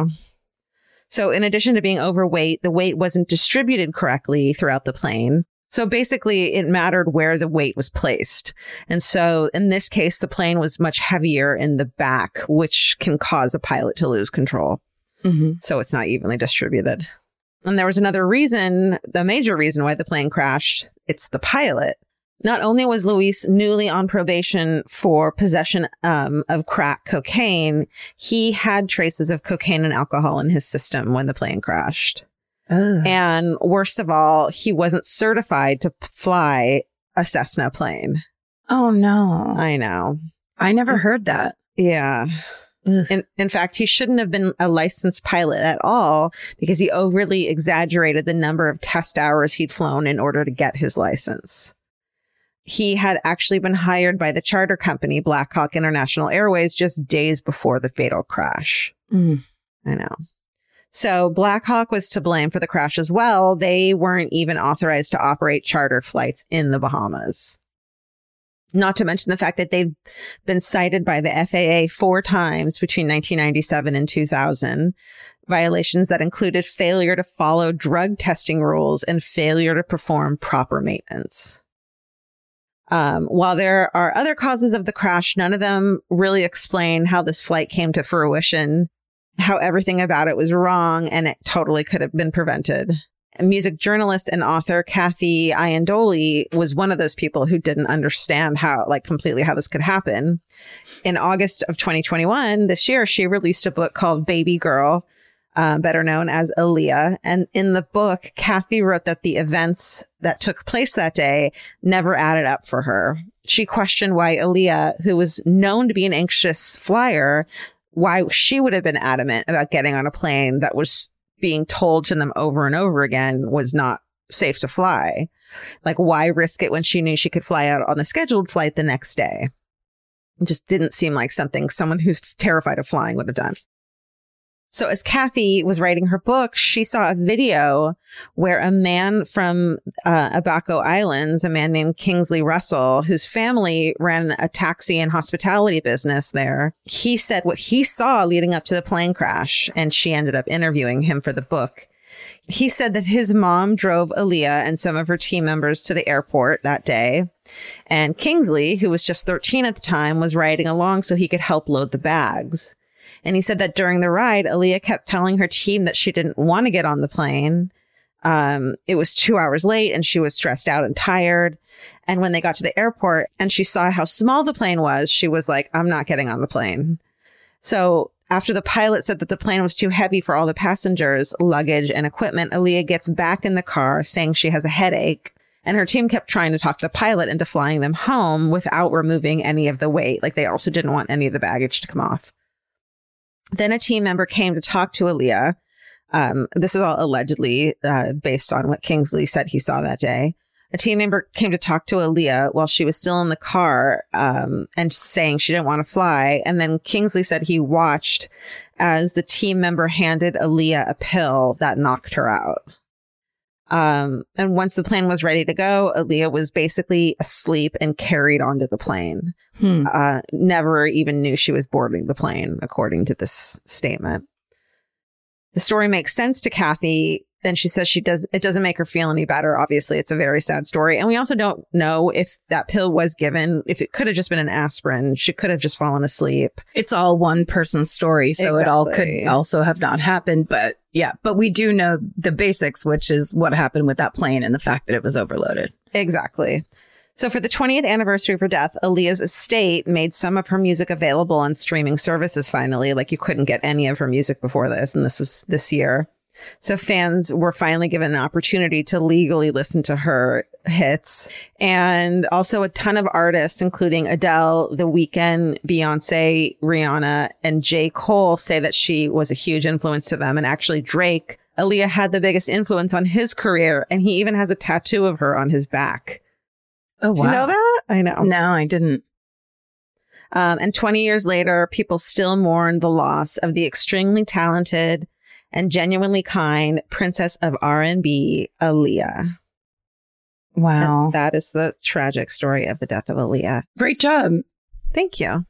So in addition to being overweight, the weight wasn't distributed correctly throughout the plane. So basically, it mattered where the weight was placed. And so in this case, the plane was much heavier in the back, which can cause a pilot to lose control. Mm-hmm. So it's not evenly distributed. And there was another reason, the major reason why the plane crashed. It's the pilot. Not only was Luis newly on probation for possession of crack cocaine, he had traces of cocaine and alcohol in his system when the plane crashed. Ugh. And worst of all, he wasn't certified to fly a Cessna plane. Oh, no. I know. I never heard that. Yeah. In fact, he shouldn't have been a licensed pilot at all because he overly exaggerated the number of test hours he'd flown in order to get his license. He had actually been hired by the charter company, Black Hawk International Airways, just days before the fatal crash. I know. So Black Hawk was to blame for the crash as well. They weren't even authorized to operate charter flights in the Bahamas. Not to mention the fact that they've been cited by the FAA 4 times between 1997 and 2000. Violations that included failure to follow drug testing rules and failure to perform proper maintenance. While there are other causes of the crash, none of them really explain how this flight came to fruition, how everything about it was wrong, and it totally could have been prevented. Music journalist and author Kathy Iandoli was one of those people who didn't understand completely how this could happen. In August of 2021, this year, she released a book called Baby Girl, better known as Aaliyah. And in the book, Kathy wrote that the events that took place that day never added up for her. She questioned why Aaliyah, who was known to be an anxious flyer, why she would have been adamant about getting on a plane that was being told to them over and over again was not safe to fly. Like, why risk it when she knew she could fly out on the scheduled flight the next day? It just didn't seem like something someone who's terrified of flying would have done. So as Kathy was writing her book, she saw a video where a man from Abaco Islands, a man named Kingsley Russell, whose family ran a taxi and hospitality business there, he said what he saw leading up to the plane crash, and she ended up interviewing him for the book. He said that his mom drove Aaliyah and some of her team members to the airport that day, and Kingsley, who was just 13 at the time, was riding along so he could help load the bags. And he said that during the ride, Aaliyah kept telling her team that she didn't want to get on the plane. It was 2 hours late and she was stressed out and tired. And when they got to the airport and she saw how small the plane was, she was like, I'm not getting on the plane. So after the pilot said that the plane was too heavy for all the passengers, luggage, and equipment, Aaliyah gets back in the car saying she has a headache. And her team kept trying to talk the pilot into flying them home without removing any of the weight. Like, they also didn't want any of the baggage to come off. Then a team member came to talk to Aaliyah. This is all allegedly based on what Kingsley said he saw that day. A team member came to talk to Aaliyah while she was still in the car and saying she didn't want to fly. And then Kingsley said he watched as the team member handed Aaliyah a pill that knocked her out. And once the plane was ready to go, Aaliyah was basically asleep and carried onto the plane. Never even knew she was boarding the plane, according to this statement. The story makes sense to Kathy. And she says it doesn't make her feel any better. Obviously, it's a very sad story. And we also don't know if that pill was given, if it could have just been an aspirin. She could have just fallen asleep. It's all one person's story. So It all could also have not happened. But yeah, but we do know the basics, which is what happened with that plane and the fact that it was overloaded. Exactly. So for the 20th anniversary of her death, Aaliyah's estate made some of her music available on streaming services finally. Like you couldn't get any of her music before this. And this was this year. So fans were finally given an opportunity to legally listen to her hits. And also a ton of artists, including Adele, The Weeknd, Beyonce, Rihanna, and J. Cole say that she was a huge influence to them. And actually Drake, Aaliyah had the biggest influence on his career. And he even has a tattoo of her on his back. Oh, wow. Did you know that? I know. No, I didn't. And 20 years later, people still mourn the loss of the extremely talented and genuinely kind princess of R&B, Aaliyah. Wow. And that is the tragic story of the death of Aaliyah. Great job. Thank you.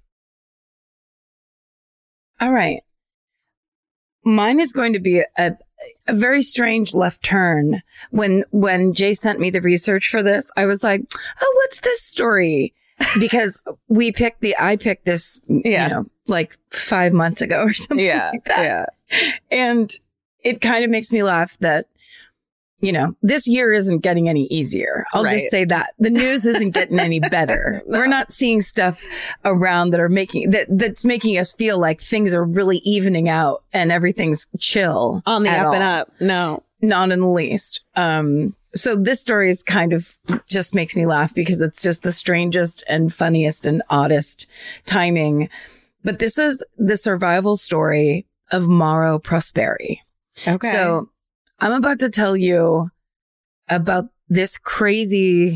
All right. Mine is going to be a very strange left turn. When Jay sent me the research for this, I was like, oh, what's this story? Because I picked this, like 5 months ago or something like that. Yeah. And it kind of makes me laugh that, this year isn't getting any easier. I'll just say that. The news isn't getting any better. No. We're not seeing stuff around that's making us feel like things are really evening out and everything's chill. On the up and up. No. Not in the least. So this story is kind of just makes me laugh because it's just the strangest and funniest and oddest timing. But this is the survival story of Mauro Prosperi. Okay. So I'm about to tell you about this crazy,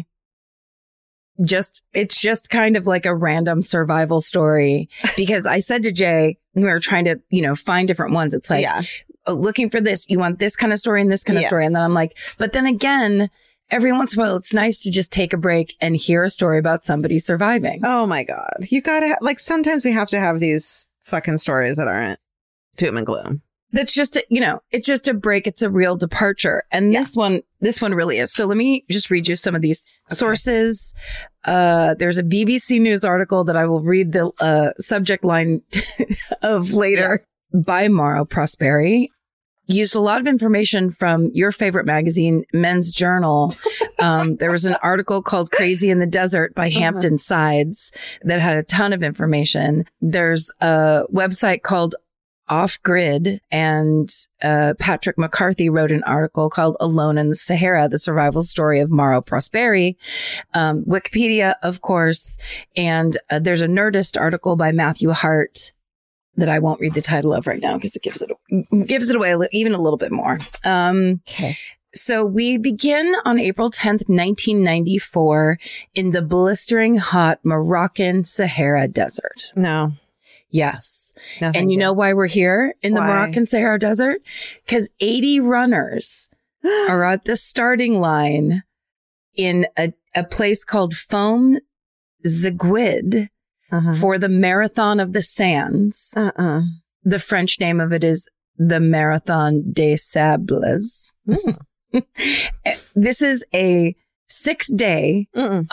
it's just kind of like a random survival story because I said to Jay, we were trying to, find different ones. It's like, looking for this, you want this kind of story and this kind of story. And then I'm like, but then again, every once in a while, it's nice to just take a break and hear a story about somebody surviving. Oh my God. You gotta, sometimes we have to have these fucking stories that aren't doom and gloom. That's just, it's just a break. It's a real departure. And this one really is. So let me just read you some of these sources. There's a BBC News article that I will read the subject line of later by Mauro Prosperi. Used a lot of information from your favorite magazine, Men's Journal. There was an article called Crazy in the Desert by Hampton Sides that had a ton of information. There's a website called Off Grid, and Patrick McCarthy wrote an article called Alone in the Sahara, the survival story of Mauro Prosperi. Wikipedia, of course, and there's a Nerdist article by Matthew Hart that I won't read the title of right now because it gives it away even a little bit more. Okay. So we begin on April 10th, 1994 in the blistering hot Moroccan Sahara Desert. No. Yes. And you know why we're here in the Moroccan Sahara Desert? Because 80 runners are at the starting line in a place called Foum Ziguid for the Marathon of the Sands. The French name of it is the Marathon des Sables. This is a 6-day,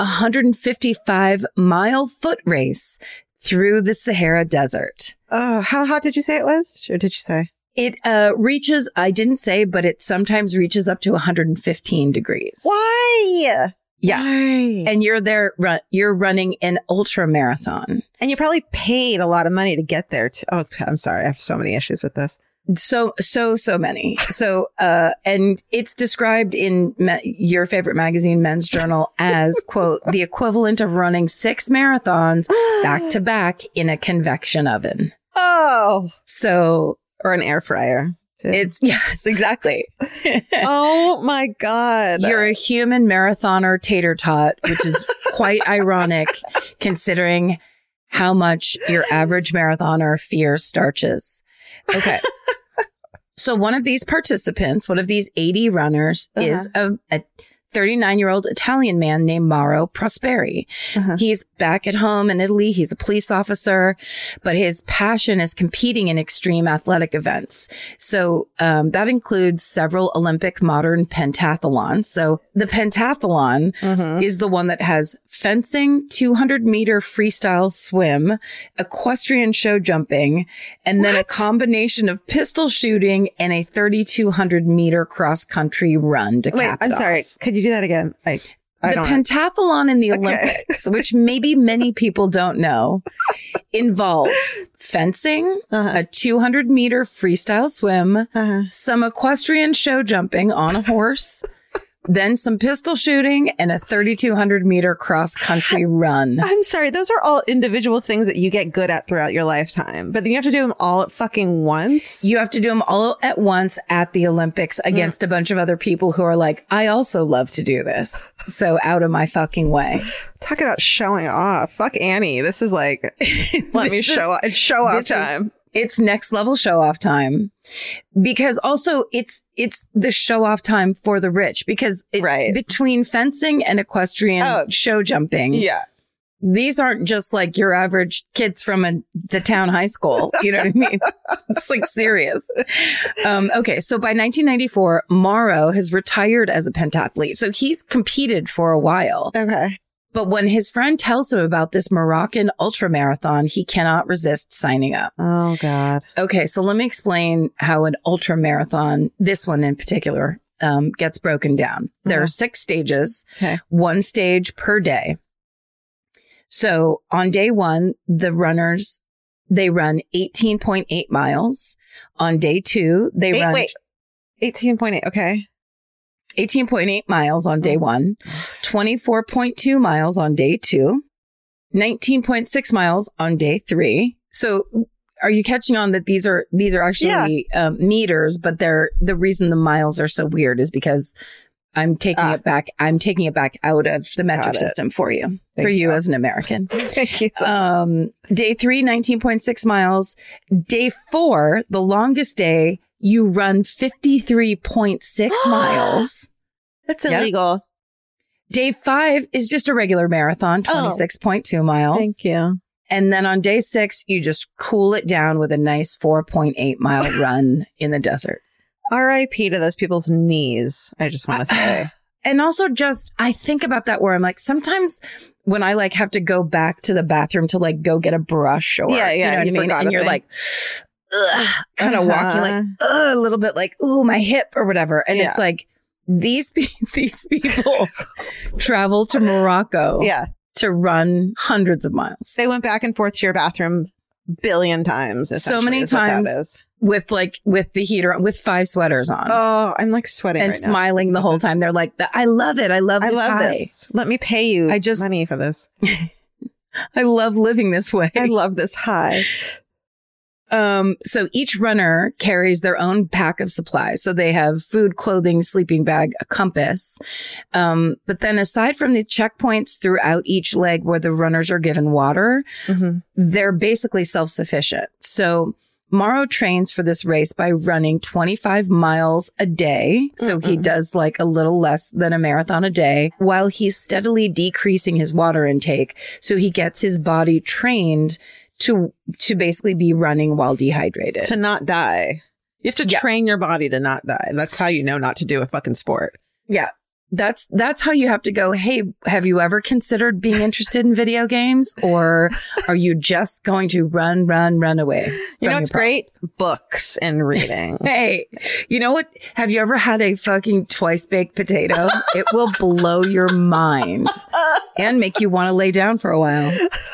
155-mile foot race through the Sahara Desert. Oh, how hot did you say it was? Or did you say? It reaches, I didn't say, but it sometimes reaches up to 115 degrees. Why? Yeah. Why? And you're running an ultra marathon. And you probably paid a lot of money to get there. Oh, I'm sorry. I have so many issues with this. So many. So, and it's described in your favorite magazine, Men's Journal, as, quote, the equivalent of running 6 marathons back to back in a convection oven. Oh. So. Or an air fryer. Too. Yes, exactly. Oh my God. You're a human marathoner tater tot, which is quite ironic considering how much your average marathoner fears starches. Okay. So one of these participants, one of these 80 runners is a 39-year-old Italian man named Mauro Prosperi. He's back at home in Italy. He's a police officer, but his passion is competing in extreme athletic events. So that includes several Olympic modern pentathlons. So the pentathlon is the one that has fencing, 200-meter freestyle swim, equestrian show jumping, and then a combination of pistol shooting and a 3,200-meter cross-country run to cap it off. I'm sorry. Could you do that again? The pentathlon in the Olympics, which maybe many people don't know, involves fencing, a 200-meter freestyle swim, some equestrian show jumping on a horse, then some pistol shooting, and a 3,200-meter cross-country run. I'm sorry. Those are all individual things that you get good at throughout your lifetime. But then you have to do them all at fucking once. You have to do them all at once at the Olympics against a bunch of other people who are like, I also love to do this. So out of my fucking way. Talk about showing off. Fuck Annie. This is like, let me show off. It's show off time. It's next level show off time, because also it's the show off time for the rich, because between fencing and equestrian show jumping. These aren't just like your average kids from the town high school. You know what I mean? It's like serious. Okay. So by 1994, Mauro has retired as a pentathlete. So he's competed for a while. Okay. But when his friend tells him about this Moroccan ultramarathon, he cannot resist signing up. Oh, God. Okay, so let me explain how an ultramarathon, this one in particular, gets broken down. There are 6 stages, 1 stage per day. So on day 1, the runners, they run 18.8 miles. On day 2, they run... 18.8, okay. 18.8 miles on day 1, 24.2 miles on day 2, 19.6 miles on day 3. So are you catching on that these are actually meters, but the reason the miles are so weird is because I'm taking it back. I'm taking it back out of the metric system for you, as an American. Thank you. Day 3, 19.6 miles. Day 4, the longest day, you run 53.6 miles. That's illegal. Day 5 is just a regular marathon, 26.2 miles. Thank you. And then on day 6, you just cool it down with a nice 4.8 mile run in the desert. R.I.P. to those people's knees, I just want to say. And also I think about that where I'm like, sometimes when I like have to go back to the bathroom to like go get a brush or, you know what I mean? And you're like... kind of walking like a little bit like, ooh, my hip or whatever. And it's like, these people travel to Morocco to run hundreds of miles. They went back and forth to your bathroom billion times. So many times with the heater on, with 5 sweaters on. Oh, I'm like sweating and right smiling the whole time. They're like, I love it. I love this high. This. Let me pay you money for this. I love living this way. I love this high. So each runner carries their own pack of supplies. So they have food, clothing, sleeping bag, a compass. But then aside from the checkpoints throughout each leg where the runners are given water, they're basically self-sufficient. So Mauro trains for this race by running 25 miles a day. So he does like a little less than a marathon a day while he's steadily decreasing his water intake. So he gets his body trained to basically be running while dehydrated. To not die. You have to train your body to not die. That's how you know not to do a fucking sport. Yeah. That's how you have to go, hey, have you ever considered being interested in video games? Or are you just going to run away? You know what's great? Books and reading. Hey, you know what? Have you ever had a fucking twice baked potato? It will blow your mind and make you want to lay down for a while.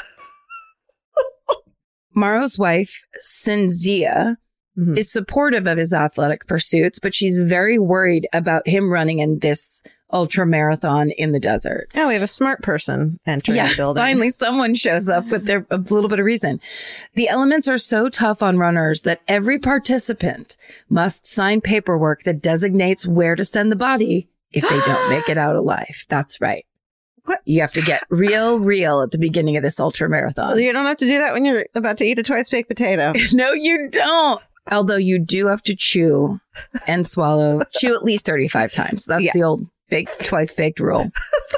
Mauro's wife, Cinzia, is supportive of his athletic pursuits, but she's very worried about him running in this ultra marathon in the desert. Oh, we have a smart person entering the building. Finally, someone shows up with a little bit of reason. The elements are so tough on runners that every participant must sign paperwork that designates where to send the body if they don't make it out alive. That's right. What? You have to get real at the beginning of this ultra marathon. Well, you don't have to do that when you're about to eat a twice baked potato. No, you don't. Although you do have to chew and swallow, chew at least 35 times. That's the old twice baked rule.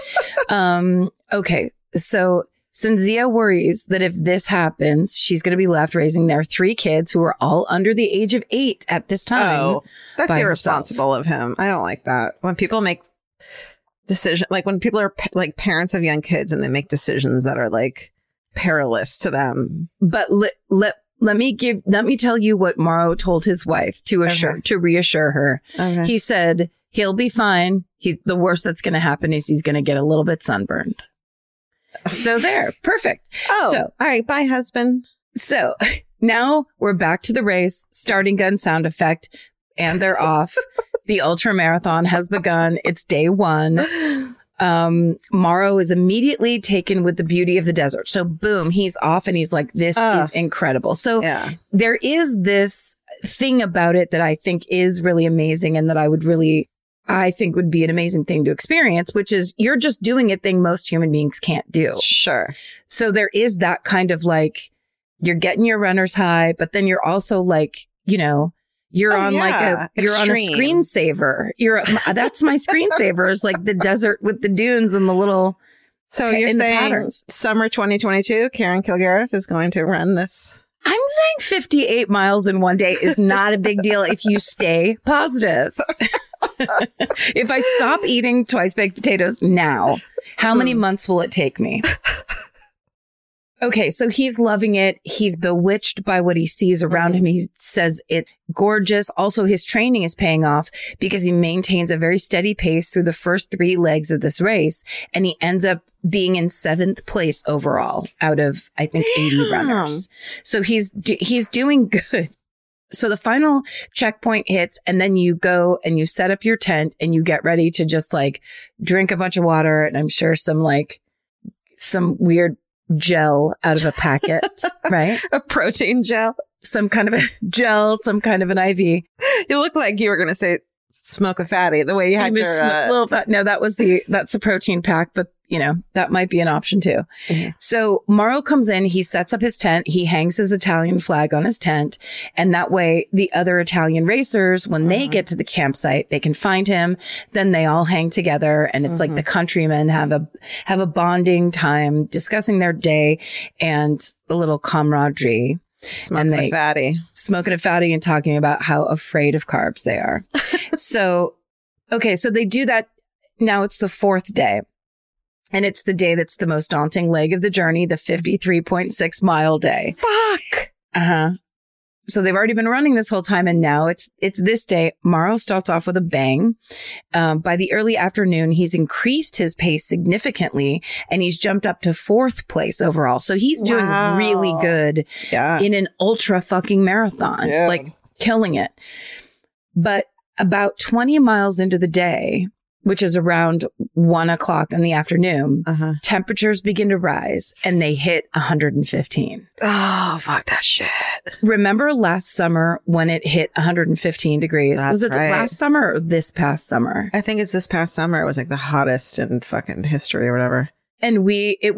Okay. So Cinzia worries that if this happens, she's going to be left raising their 3 kids who are all under the age of 8 at this time. Oh, that's irresponsible of him. I don't like that. When people make decisions, like when people are like parents of young kids and they make decisions that are like perilous to them. But let me tell you what Morrow told his wife to reassure her. Okay. He said, he'll be fine. The worst that's going to happen is he's going to get a little bit sunburned. So there, perfect. Oh, so, all right. Bye, husband. So now we're back to the race, starting gun sound effect, and they're off. The ultra marathon has begun. It's day 1. Morrow is immediately taken with the beauty of the desert. So boom, he's off and he's like, this is incredible. So there is this thing about it that I think is really amazing and that I think would be an amazing thing to experience, which is you're just doing a thing most human beings can't do. Sure. So there is that kind of like, you're getting your runner's high, but then you're also like, you know, you're on a screensaver. That's my screensaver is like the desert with the dunes and the little. So you're saying summer 2022, Karen Kilgariff is going to run this. I'm saying 58 miles in one day is not a big deal if you stay positive. If I stop eating twice baked potatoes now, how many months will it take me? Okay, so he's loving it. He's bewitched by what he sees around him. He says it's gorgeous. Also, his training is paying off because he maintains a very steady pace through the first 3 legs of this race. And he ends up being in 7th place overall out of, I think, 80 runners. So he's doing good. So the final checkpoint hits and then you go and you set up your tent and you get ready to just like drink a bunch of water. And I'm sure some weird gel out of a packet, right? A protein gel. Some kind of a gel, some kind of an IV. You look like you were going to say smoke a fatty the way you had your... No, that's a protein pack, but you know, that might be an option too. Mm-hmm. So Morrow comes in, he sets up his tent, he hangs his Italian flag on his tent. And that way the other Italian racers, when they get to the campsite, they can find him. Then they all hang together and it's like the countrymen have a bonding time discussing their day and a little camaraderie. Smoking a fatty and talking about how afraid of carbs they are. So they do that. Now it's the 4th day. And it's the day that's the most daunting leg of the journey, the 53.6 mile day. Fuck. So they've already been running this whole time. And now it's this day. Morrow starts off with a bang. By the early afternoon, he's increased his pace significantly and he's jumped up to 4th place overall. So he's doing really good in an ultra fucking marathon, like killing it. But about 20 miles into the day, which is around 1 o'clock in the afternoon, temperatures begin to rise and they hit 115. Oh, fuck that shit. Remember last summer when it hit 115 degrees? Was it last summer or this past summer? I think it's this past summer. It was like the hottest in fucking history or whatever. And it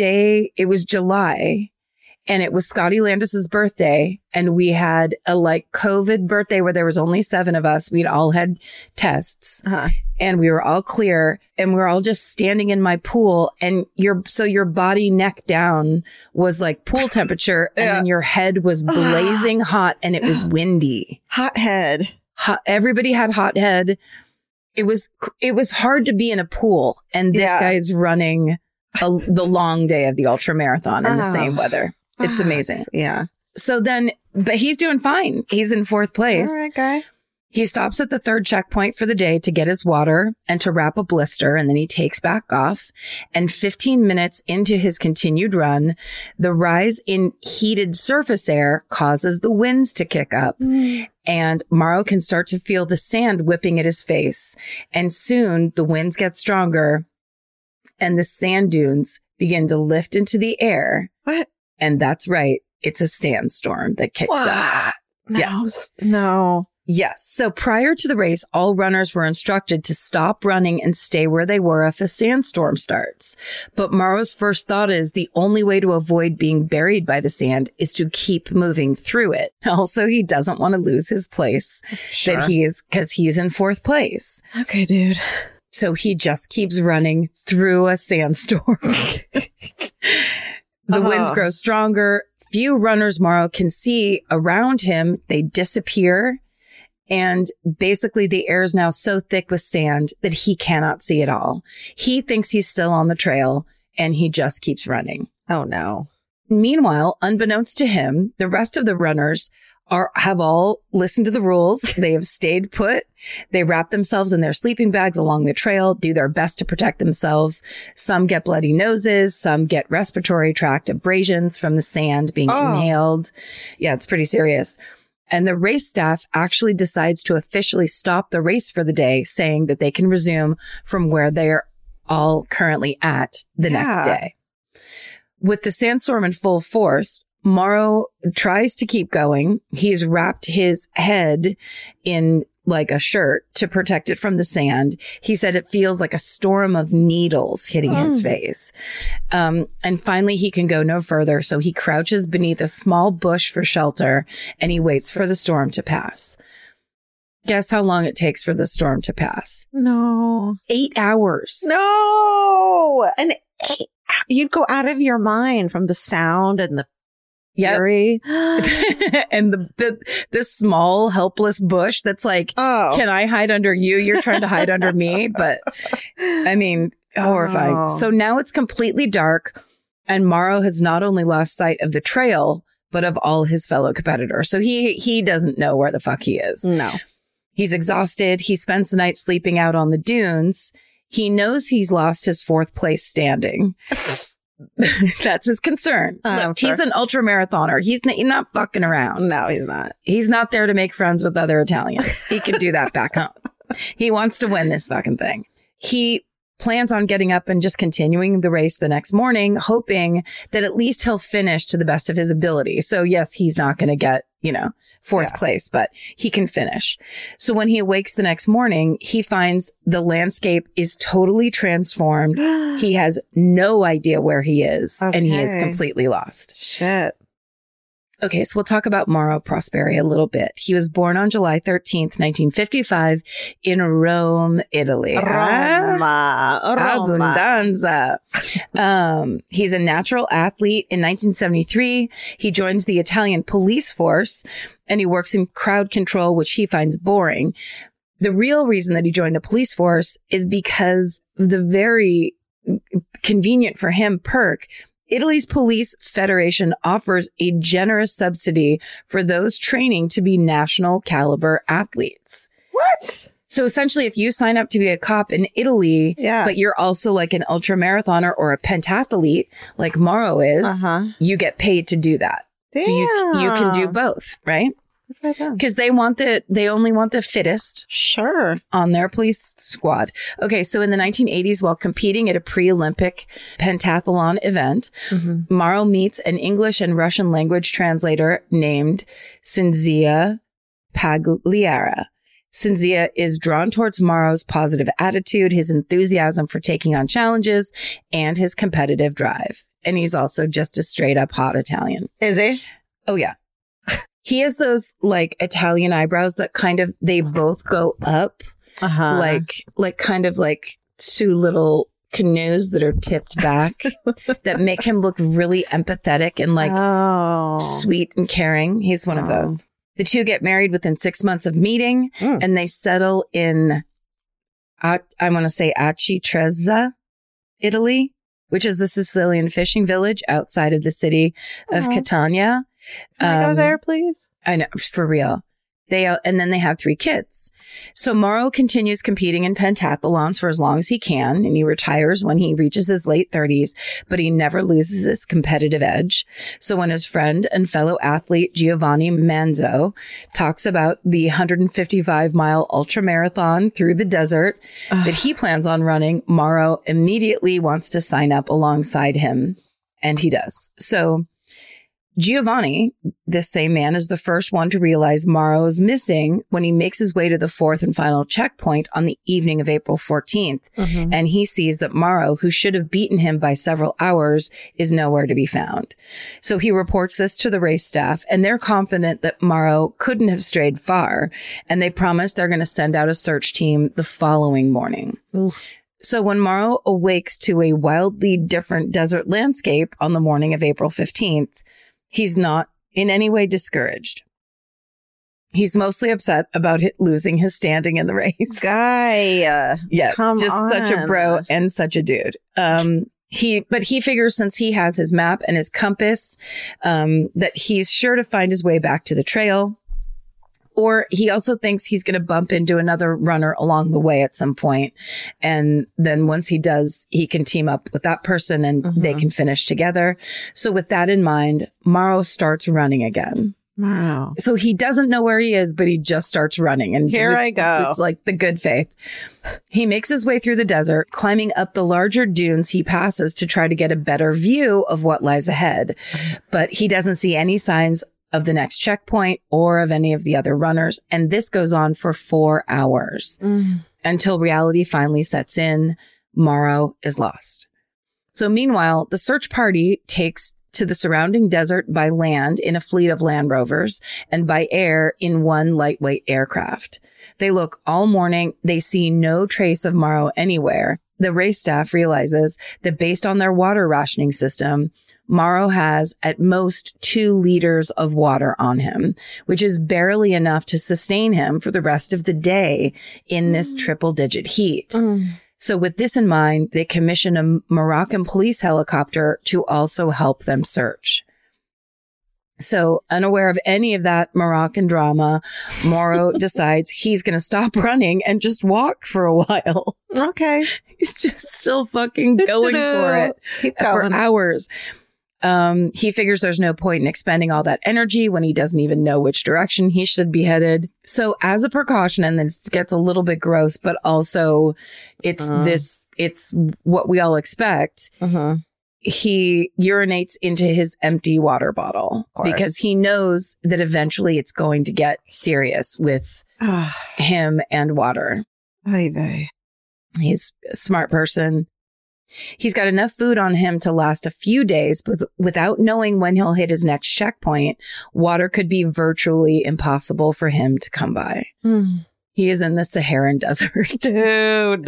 was July. And it was Scotty Landis's birthday. And we had a like COVID birthday where there was only 7 of us. We'd all had tests and we were all clear and we were all just standing in my pool. And your body neck down was like pool temperature. And then your head was blazing hot and it was windy. Hot head. Everybody had hot head. It was hard to be in a pool. And this guy's running the long day of the ultra marathon in the same weather. It's amazing. Yeah. So then, but he's doing fine. He's in 4th place. All right, guy. He stops at the 3rd checkpoint for the day to get his water and to wrap a blister. And then he takes back off. And 15 minutes into his continued run, the rise in heated surface air causes the winds to kick up. And Morrow can start to feel the sand whipping at his face. And soon the winds get stronger and the sand dunes begin to lift into the air. What? And that's right. It's a sandstorm that kicks up. No, yes. No. Yes. So prior to the race, all runners were instructed to stop running and stay where they were if a sandstorm starts. But Morrow's first thought is the only way to avoid being buried by the sand is to keep moving through it. Also, he doesn't want to lose his place because he's in 4th place. Okay, dude. So he just keeps running through a sandstorm. The winds grow stronger. Few runners Morrow can see around him. They disappear. And basically the air is now so thick with sand that he cannot see at all. He thinks he's still on the trail and he just keeps running. Oh, no. Meanwhile, unbeknownst to him, the rest of the runners have all listened to the rules. They have stayed put. They wrap themselves in their sleeping bags along the trail, do their best to protect themselves. Some get bloody noses. Some get respiratory tract abrasions from the sand being inhaled. Yeah, it's pretty serious. And the race staff actually decides to officially stop the race for the day, saying that they can resume from where they're all currently at the next day. With the sandstorm in full force, Morrow tries to keep going. He's wrapped his head in like a shirt to protect it from the sand. He said it feels like a storm of needles hitting his face. And finally, he can go no further. So he crouches beneath a small bush for shelter and he waits for the storm to pass. Guess how long it takes for the storm to pass? No. 8 hours. No. And you'd go out of your mind from the sound and the fury. And the small, helpless bush that's like, can I hide under you? You're trying to hide under me. But I mean, horrifying. So now it's completely dark. And Morrow has not only lost sight of the trail, but of all his fellow competitors. So he doesn't know where the fuck he is. No. He's exhausted. He spends the night sleeping out on the dunes. He knows he's lost his 4th place standing. That's his concern. Look, he's an ultra marathoner. He's not fucking around. No, he's not. He's not there to make friends with other Italians. He can do that back home. He wants to win this fucking thing. He plans on getting up and just continuing the race the next morning, hoping that at least he'll finish to the best of his ability. So yes, he's not going to get, 4th place, but he can finish. So when he awakes the next morning, he finds the landscape is totally transformed. He has no idea where he is, and he is completely lost. Shit. Okay, so we'll talk about Mauro Prosperi a little bit. He was born on July 13th, 1955 in Rome, Italy. Roma. Abundanza. He's a natural athlete. In 1973, he joins the Italian police force and he works in crowd control, which he finds boring. The real reason that he joined the police force is because the very convenient for him perk, Italy's police federation offers a generous subsidy for those training to be national caliber athletes. What? So essentially, if you sign up to be a cop in Italy, but you're also like an ultra marathoner or a pentathlete like Mauro is, you get paid to do that. Damn. So you can do both, right? Because they only want the fittest on their police squad. Okay, so in the 1980s, while competing at a pre-Olympic pentathlon event, Mauro meets an English and Russian language translator named Cinzia Pagliara. Cinzia is drawn towards Mauro's positive attitude, his enthusiasm for taking on challenges, and his competitive drive. And he's also just a straight up hot Italian. Is he? Oh, yeah. He has those like Italian eyebrows that kind of, they both go up, like kind of like 2 little canoes that are tipped back that make him look really empathetic and like sweet and caring. He's one of those. The two get married within 6 months of meeting and they settle in, I want to say Acitrezza, Italy, which is a Sicilian fishing village outside of the city of Catania. Can I go there, please? I know, for real. And then they have 3 kids. So Mauro continues competing in pentathlons for as long as he can, and he retires when he reaches his late 30s, but he never loses his competitive edge. So when his friend and fellow athlete Giovanni Manzo talks about the 155-mile ultramarathon through the desert that he plans on running, Mauro immediately wants to sign up alongside him, and he does. So Giovanni, this same man, is the first one to realize Mauro is missing when he makes his way to the fourth and final checkpoint on the evening of April 14th. And he sees that Mauro, who should have beaten him by several hours, is nowhere to be found. So he reports this to the race staff, and they're confident that Mauro couldn't have strayed far, and they promise they're going to send out a search team the following morning. Oof. So when Mauro awakes to a wildly different desert landscape on the morning of April 15th, he's not in any way discouraged. He's mostly upset about losing his standing in the race. Guy. Yes, just such a bro and such a dude. But he figures since he has his map and his compass, that he's sure to find his way back to the trail. Or he also thinks he's going to bump into another runner along the way at some point. And then once he does, he can team up with that person and they can finish together. So with that in mind, Mauro starts running again. Wow. So he doesn't know where he is, but he just starts running. And I go. It's like the good faith. He makes his way through the desert, climbing up the larger dunes he passes to try to get a better view of what lies ahead. But he doesn't see any signs of the next checkpoint or of any of the other runners. And this goes on for 4 hours until reality finally sets in. Mauro is lost. So meanwhile, the search party takes to the surrounding desert by land in a fleet of Land Rovers and by air in one lightweight aircraft. They look all morning. They see no trace of Mauro anywhere. The race staff realizes that based on their water rationing system, Mauro has at most 2 liters of water on him, which is barely enough to sustain him for the rest of the day in this triple-digit heat. So with this in mind, they commission a Moroccan police helicopter to also help them search. So unaware of any of that Moroccan drama, Mauro decides he's going to stop running and just walk for a while. Okay. He's just still fucking going for it. Keep going. For hours. He figures there's no point in expending all that energy when he doesn't even know which direction he should be headed. So as a precaution, and this gets a little bit gross, but also it's what we all expect. He urinates into his empty water bottle because he knows that eventually it's going to get serious with him and water. He's a smart person. He's got enough food on him to last a few days, but without knowing when he'll hit his next checkpoint, water could be virtually impossible for him to come by. He is in the Saharan desert. Dude.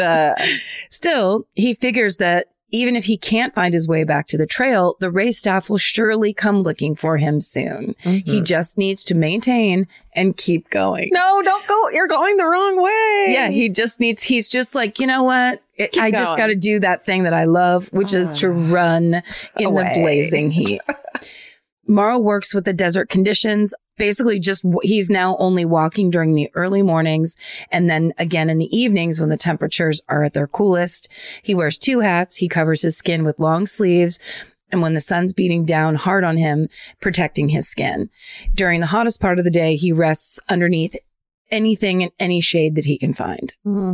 Still, he figures that even if he can't find his way back to the trail, the race staff will surely come looking for him soon. He just needs to maintain and keep going. No, don't go. You're going the wrong way. Yeah, he's just like, you know what? I just got to do that thing that I love, which is to run in the blazing heat. Mauro works with the desert conditions. Basically, he's now only walking during the early mornings and then again in the evenings when the temperatures are at their coolest. He wears 2 hats. He covers his skin with long sleeves. And when the sun's beating down hard on him, protecting his skin. During the hottest part of the day, he rests underneath anything in any shade that he can find.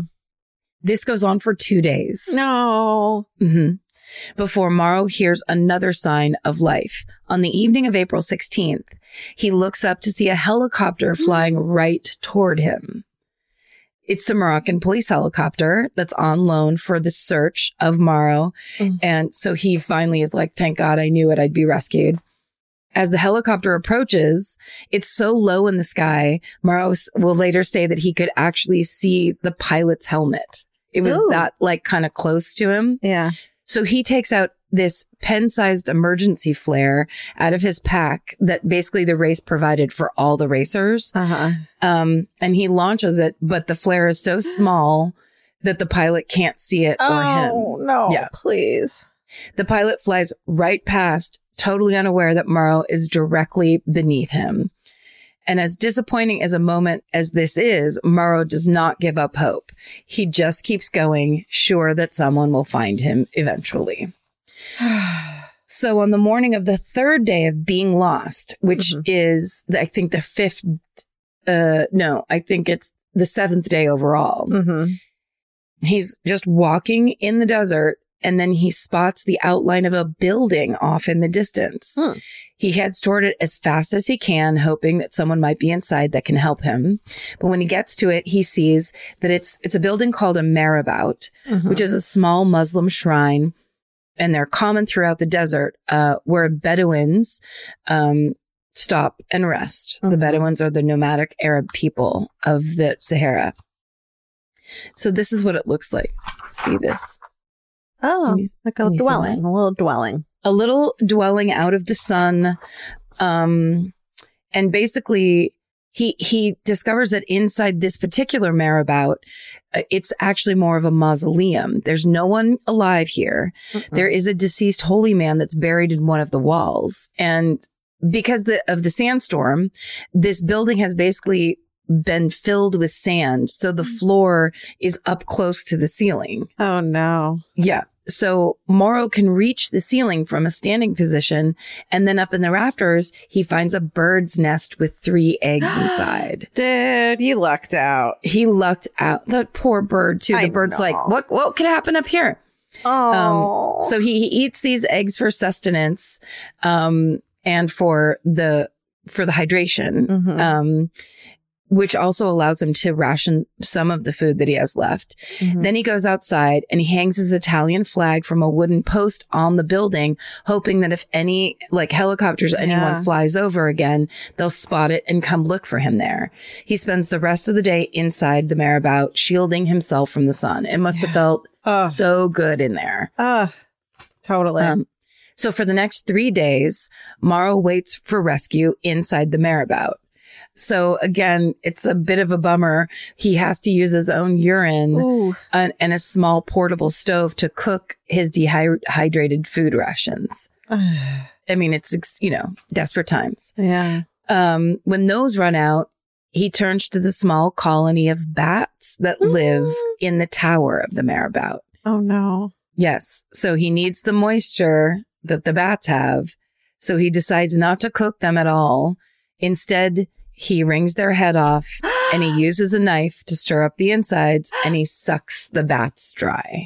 This goes on for 2 days. No. Before Mauro hears another sign of life. On the evening of April 16th, he looks up to see a helicopter flying right toward him. It's the Moroccan police helicopter that's on loan for the search of Mauro. And so he finally is like, thank God I knew it. I'd be rescued. As the helicopter approaches, it's so low in the sky, Mauro will later say that he could actually see the pilot's helmet. It was that like kind of close to him. Yeah. So he takes out this pen-sized emergency flare out of his pack that basically the race provided for all the racers. And he launches it, but the flare is so small that the pilot can't see it or him. Oh, no, please. The pilot flies right past, totally unaware that Mauro is directly beneath him. And as disappointing as a moment as this is, Mauro does not give up hope. He just keeps going, sure that someone will find him eventually. So on the morning of the 3rd day of being lost, which is, I think, the 5th, I think it's the 7th day overall. He's just walking in the desert and then he spots the outline of a building off in the distance. He heads toward it as fast as he can, hoping that someone might be inside that can help him. But when he gets to it, he sees that it's a building called a marabout, which is a small Muslim shrine. And they're common throughout the desert, where Bedouins stop and rest. The Bedouins are the nomadic Arab people of the Sahara. So this is what it looks like. See this? Oh, like a dwelling, a little dwelling. A little dwelling out of the sun. And basically, he discovers that inside this particular marabout, it's actually more of a mausoleum. There's no one alive here. There is a deceased holy man that's buried in one of the walls. And because of the sandstorm, this building has basically been filled with sand. So the floor is up close to the ceiling. Oh, no. Yeah. So Morrow can reach the ceiling from a standing position, and then up in the rafters, he finds a bird's nest with 3 eggs inside. Dude, you lucked out. He lucked out. That poor bird, too. The bird's like, what could happen up here? Oh. So he eats these eggs for sustenance, and for the hydration. Which also allows him to ration some of the food that he has left. Then he goes outside and he hangs his Italian flag from a wooden post on the building, hoping that if any helicopters, anyone flies over again, they'll spot it and come look for him there. He spends the rest of the day inside the marabout, shielding himself from the sun. It must have felt so good in there. Totally. So for the next 3 days, Morrow waits for rescue inside the marabout. So again, it's a bit of a bummer. He has to use his own urine and a small portable stove to cook his dehydrated food rations. I mean, it's, desperate times. Yeah. When those run out, he turns to the small colony of bats that live in the tower of the marabout. Oh, no. Yes. So he needs the moisture that the bats have. So he decides not to cook them at all. Instead, he wrings their head off and he uses a knife to stir up the insides and he sucks the bats dry.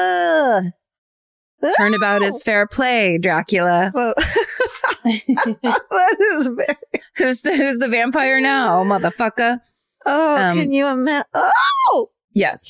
Turnabout is fair play, Dracula. That is very... Who's the vampire now, motherfucker? Oh, can you imagine? Oh, yes.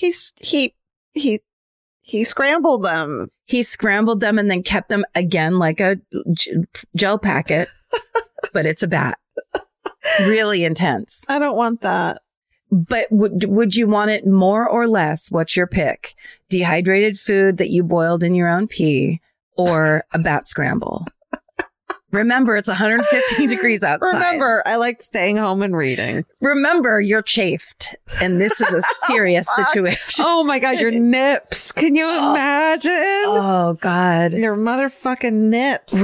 He scrambled them. He scrambled them and then kept them again like a gel packet, but it's a bat. Really intense. I don't want that. But would you want it more or less? What's your pick? Dehydrated food that you boiled in your own pee or a bat scramble? Remember, it's 115 degrees outside. Remember, I like staying home and reading. Remember, you're chafed. And this is a serious situation. Oh my God, your nips. Can you imagine? Oh God. Your motherfucking nips.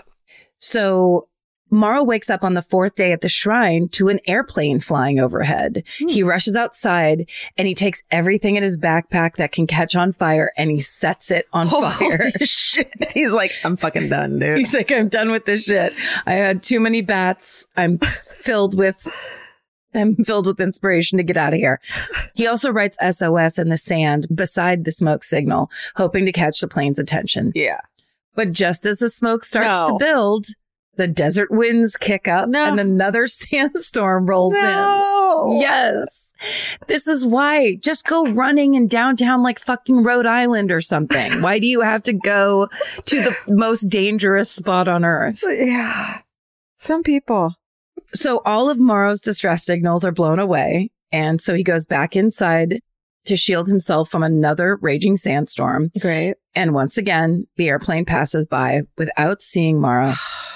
So Morrow wakes up on the 4th day at the shrine to an airplane flying overhead. He rushes outside and he takes everything in his backpack that can catch on fire and he sets it on fire. Shit. He's like, I'm fucking done, dude. He's like, I'm done with this shit. I had too many bats. I'm filled with inspiration to get out of here. He also writes SOS in the sand beside the smoke signal, hoping to catch the plane's attention. Yeah. But just as the smoke starts to build, the desert winds kick up and another sandstorm rolls in. Yes. This is why. Just go running in downtown like fucking Rhode Island or something. Why do you have to go to the most dangerous spot on earth? Yeah. Some people. So all of Morrow's distress signals are blown away. And so he goes back inside to shield himself from another raging sandstorm. Great. And once again, the airplane passes by without seeing Morrow.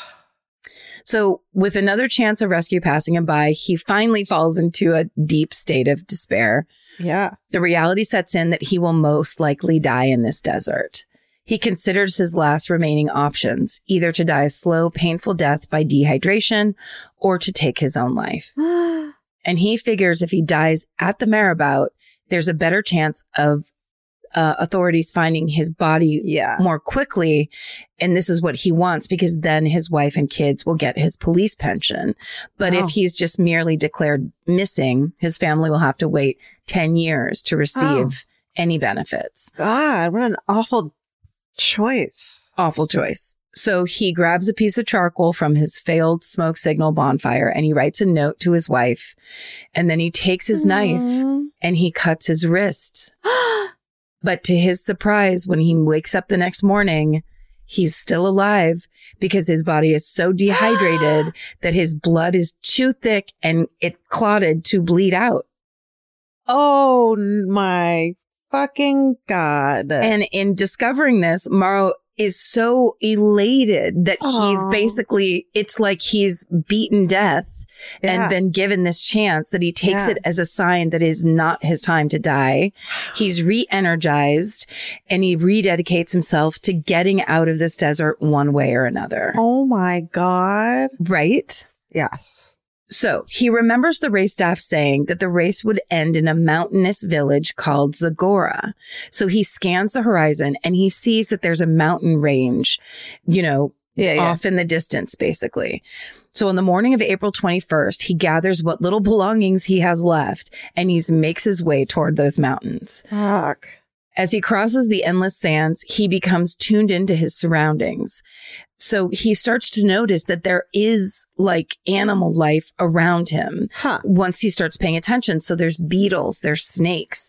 So with another chance of rescue passing him by, he finally falls into a deep state of despair. Yeah. The reality sets in that he will most likely die in this desert. He considers his last remaining options, either to die a slow, painful death by dehydration or to take his own life. And he figures if he dies at the marabout, there's a better chance of authorities finding his body more quickly. And this is what he wants, because then his wife and kids will get his police pension. But if he's just merely declared missing, his family will have to wait 10 years to receive any benefits. God, what an awful choice. Awful choice. So he grabs a piece of charcoal from his failed smoke signal bonfire and he writes a note to his wife. And then he takes his knife and he cuts his wrist. But to his surprise, when he wakes up the next morning, he's still alive because his body is so dehydrated that his blood is too thick and it clotted to bleed out. Oh my fucking God. And in discovering this, Morrow is so elated that he's basically, it's like he's beaten death and been given this chance, that he takes it as a sign that is not his time to die. He's re-energized and he rededicates himself to getting out of this desert one way or another. Oh my God. Right? Yes. So he remembers the race staff saying that the race would end in a mountainous village called Zagora. So he scans the horizon and he sees that there's a mountain range, you know, off in the distance, basically. So on the morning of April 21st, he gathers what little belongings he has left and he makes his way toward those mountains. Fuck. As he crosses the endless sands, he becomes tuned into his surroundings. So he starts to notice that there is like animal life around him once he starts paying attention. So there's beetles, there's snakes.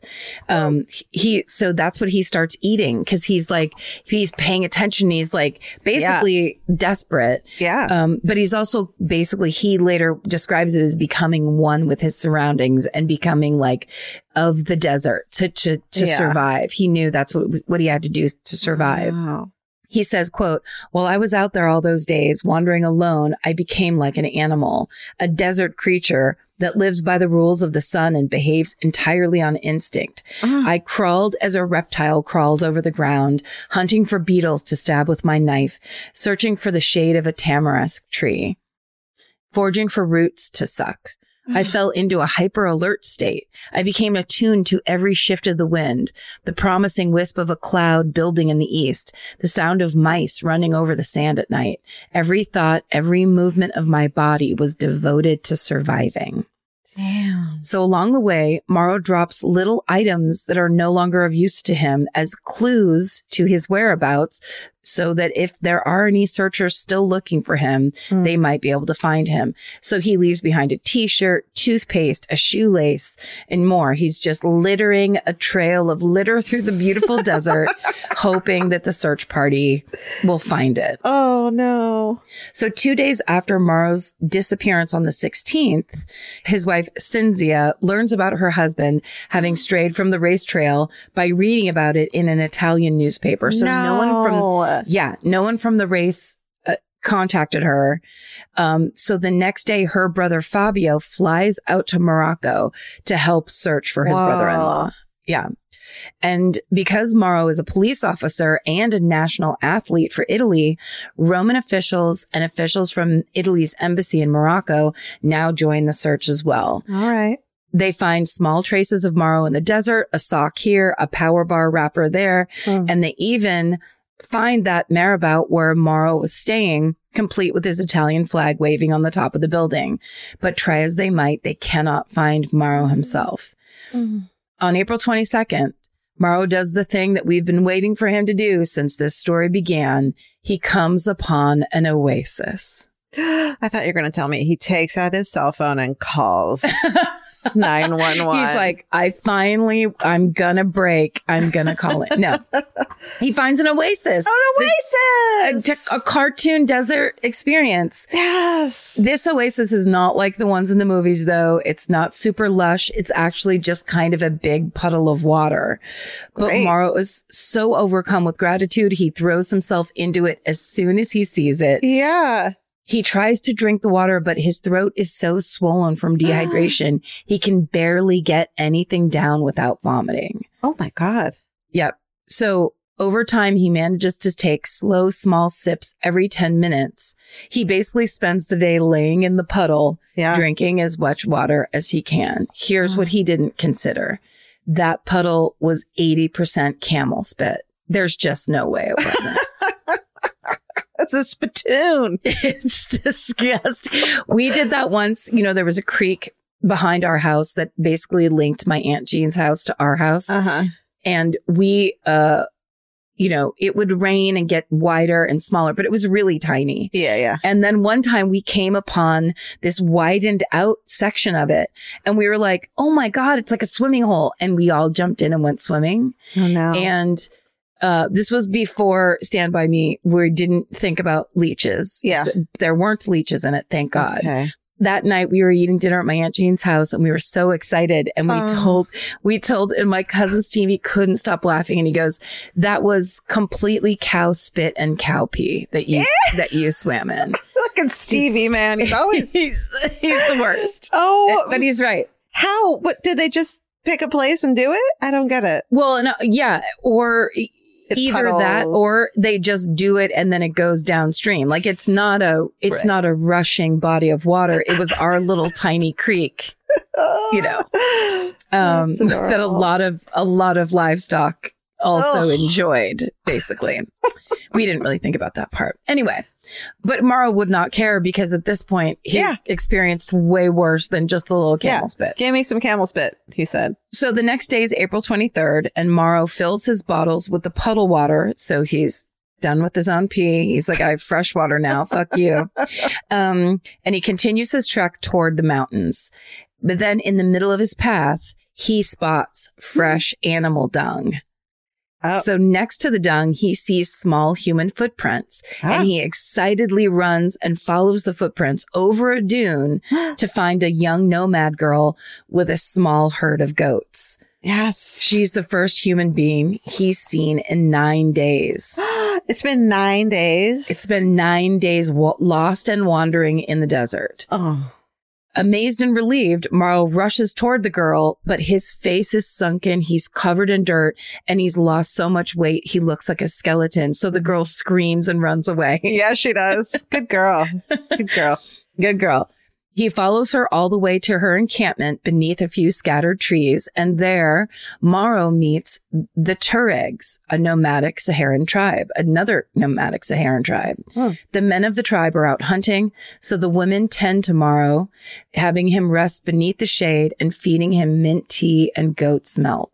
So that's what he starts eating because he's paying attention. He's like basically desperate. Yeah. But he's also basically, he later describes it as becoming one with his surroundings and becoming like of the desert to survive. He knew that's what he had to do to survive. Wow. He says, quote, "While I was out there all those days wandering alone, I became like an animal, a desert creature that lives by the rules of the sun and behaves entirely on instinct. I crawled as a reptile crawls over the ground, hunting for beetles to stab with my knife, searching for the shade of a tamarisk tree, foraging for roots to suck. I fell into a hyper-alert state. I became attuned to every shift of the wind, the promising wisp of a cloud building in the east, the sound of mice running over the sand at night. Every thought, every movement of my body was devoted to surviving." Damn. So along the way, Morrow drops little items that are no longer of use to him as clues to his whereabouts, so that if there are any searchers still looking for him, they might be able to find him. So he leaves behind a t-shirt, toothpaste, a shoelace, and more. He's just littering a trail of litter through the beautiful desert, hoping that the search party will find it. Oh, no. So 2 days after Morrow's disappearance on the 16th, his wife, Cynthia, learns about her husband having strayed from the race trail by reading about it in an Italian newspaper. So no one from the race contacted her. So the next day, her brother Fabio flies out to Morocco to help search for his brother-in-law. Yeah. And because Morrow is a police officer and a national athlete for Italy, Roman officials and officials from Italy's embassy in Morocco now join the search as well. All right. They find small traces of Morrow in the desert, a sock here, a power bar wrapper there, and they even find that marabout where Morrow was staying, complete with his Italian flag waving on the top of the building. But try as they might, they cannot find Morrow himself. On April 22nd, Morrow does the thing that we've been waiting for him to do since this story began. He comes upon an oasis. I thought you were going to tell me he takes out his cell phone and calls 911. He's like, I'm going to break. I'm going to call it. No. He finds an oasis. An oasis! A cartoon desert experience. Yes. This oasis is not like the ones in the movies, though. It's not super lush. It's actually just kind of a big puddle of water. But Morrow is so overcome with gratitude, he throws himself into it as soon as he sees it. Yeah. He tries to drink the water, but his throat is so swollen from dehydration, he can barely get anything down without vomiting. Oh, my God. Yep. So over time, he manages to take slow, small sips every 10 minutes. He basically spends the day laying in the puddle, drinking as much water as he can. Here's what he didn't consider. That puddle was 80% camel spit. There's just no way it wasn't. It's a spittoon. It's disgusting. We did that once. You know, there was a creek behind our house that basically linked my Aunt Jean's house to our house. And we you know, it would rain and get wider and smaller, but it was really tiny. Yeah. And then one time we came upon this widened out section of it and we were like, oh my God, it's like a swimming hole. And we all jumped in and went swimming. Oh no. And this was before Stand By Me. We didn't think about leeches. Yeah. So there weren't leeches in it, thank God. Okay. That night we were eating dinner at my Aunt Jean's house and we were so excited. And we told, and my cousin Stevie couldn't stop laughing. And he goes, that was completely cow spit and cow pee that you swam in. Look at Stevie, man. He's always, he's the worst. Oh, But he's right. how, what, did they just pick a place and do it? I don't get it. Well, no, yeah. Or It either that puddles. or they just do it and then it goes downstream. Like it's not a rushing body of water. It was our little tiny creek, you know, that a lot of livestock also enjoyed, basically. We didn't really think about that part. Anyway, but Morrow would not care because at this point he's experienced way worse than just a little camel spit. Give me some camel spit, he said. So the next day is April 23rd and Morrow fills his bottles with the puddle water. So he's done with his own pee. He's like, I have fresh water now. Fuck you. And he continues his trek toward the mountains. But then in the middle of his path, he spots fresh animal dung. Oh. So next to the dung, he sees small human footprints and he excitedly runs and follows the footprints over a dune to find a young nomad girl with a small herd of goats. Yes. She's the first human being he's seen in 9 days. It's been 9 days. It's been 9 days lost and wandering in the desert. Oh. Amazed and relieved, Morrow rushes toward the girl, but his face is sunken. He's covered in dirt and he's lost so much weight. He looks like a skeleton. So the girl screams and runs away. Yeah, she does. Good girl. Good girl. Good girl. He follows her all the way to her encampment beneath a few scattered trees. And there, Morrow meets the Tuaregs, a nomadic Saharan tribe, another nomadic Saharan tribe. The men of the tribe are out hunting. So the women tend to Morrow, having him rest beneath the shade and feeding him mint tea and goat's milk.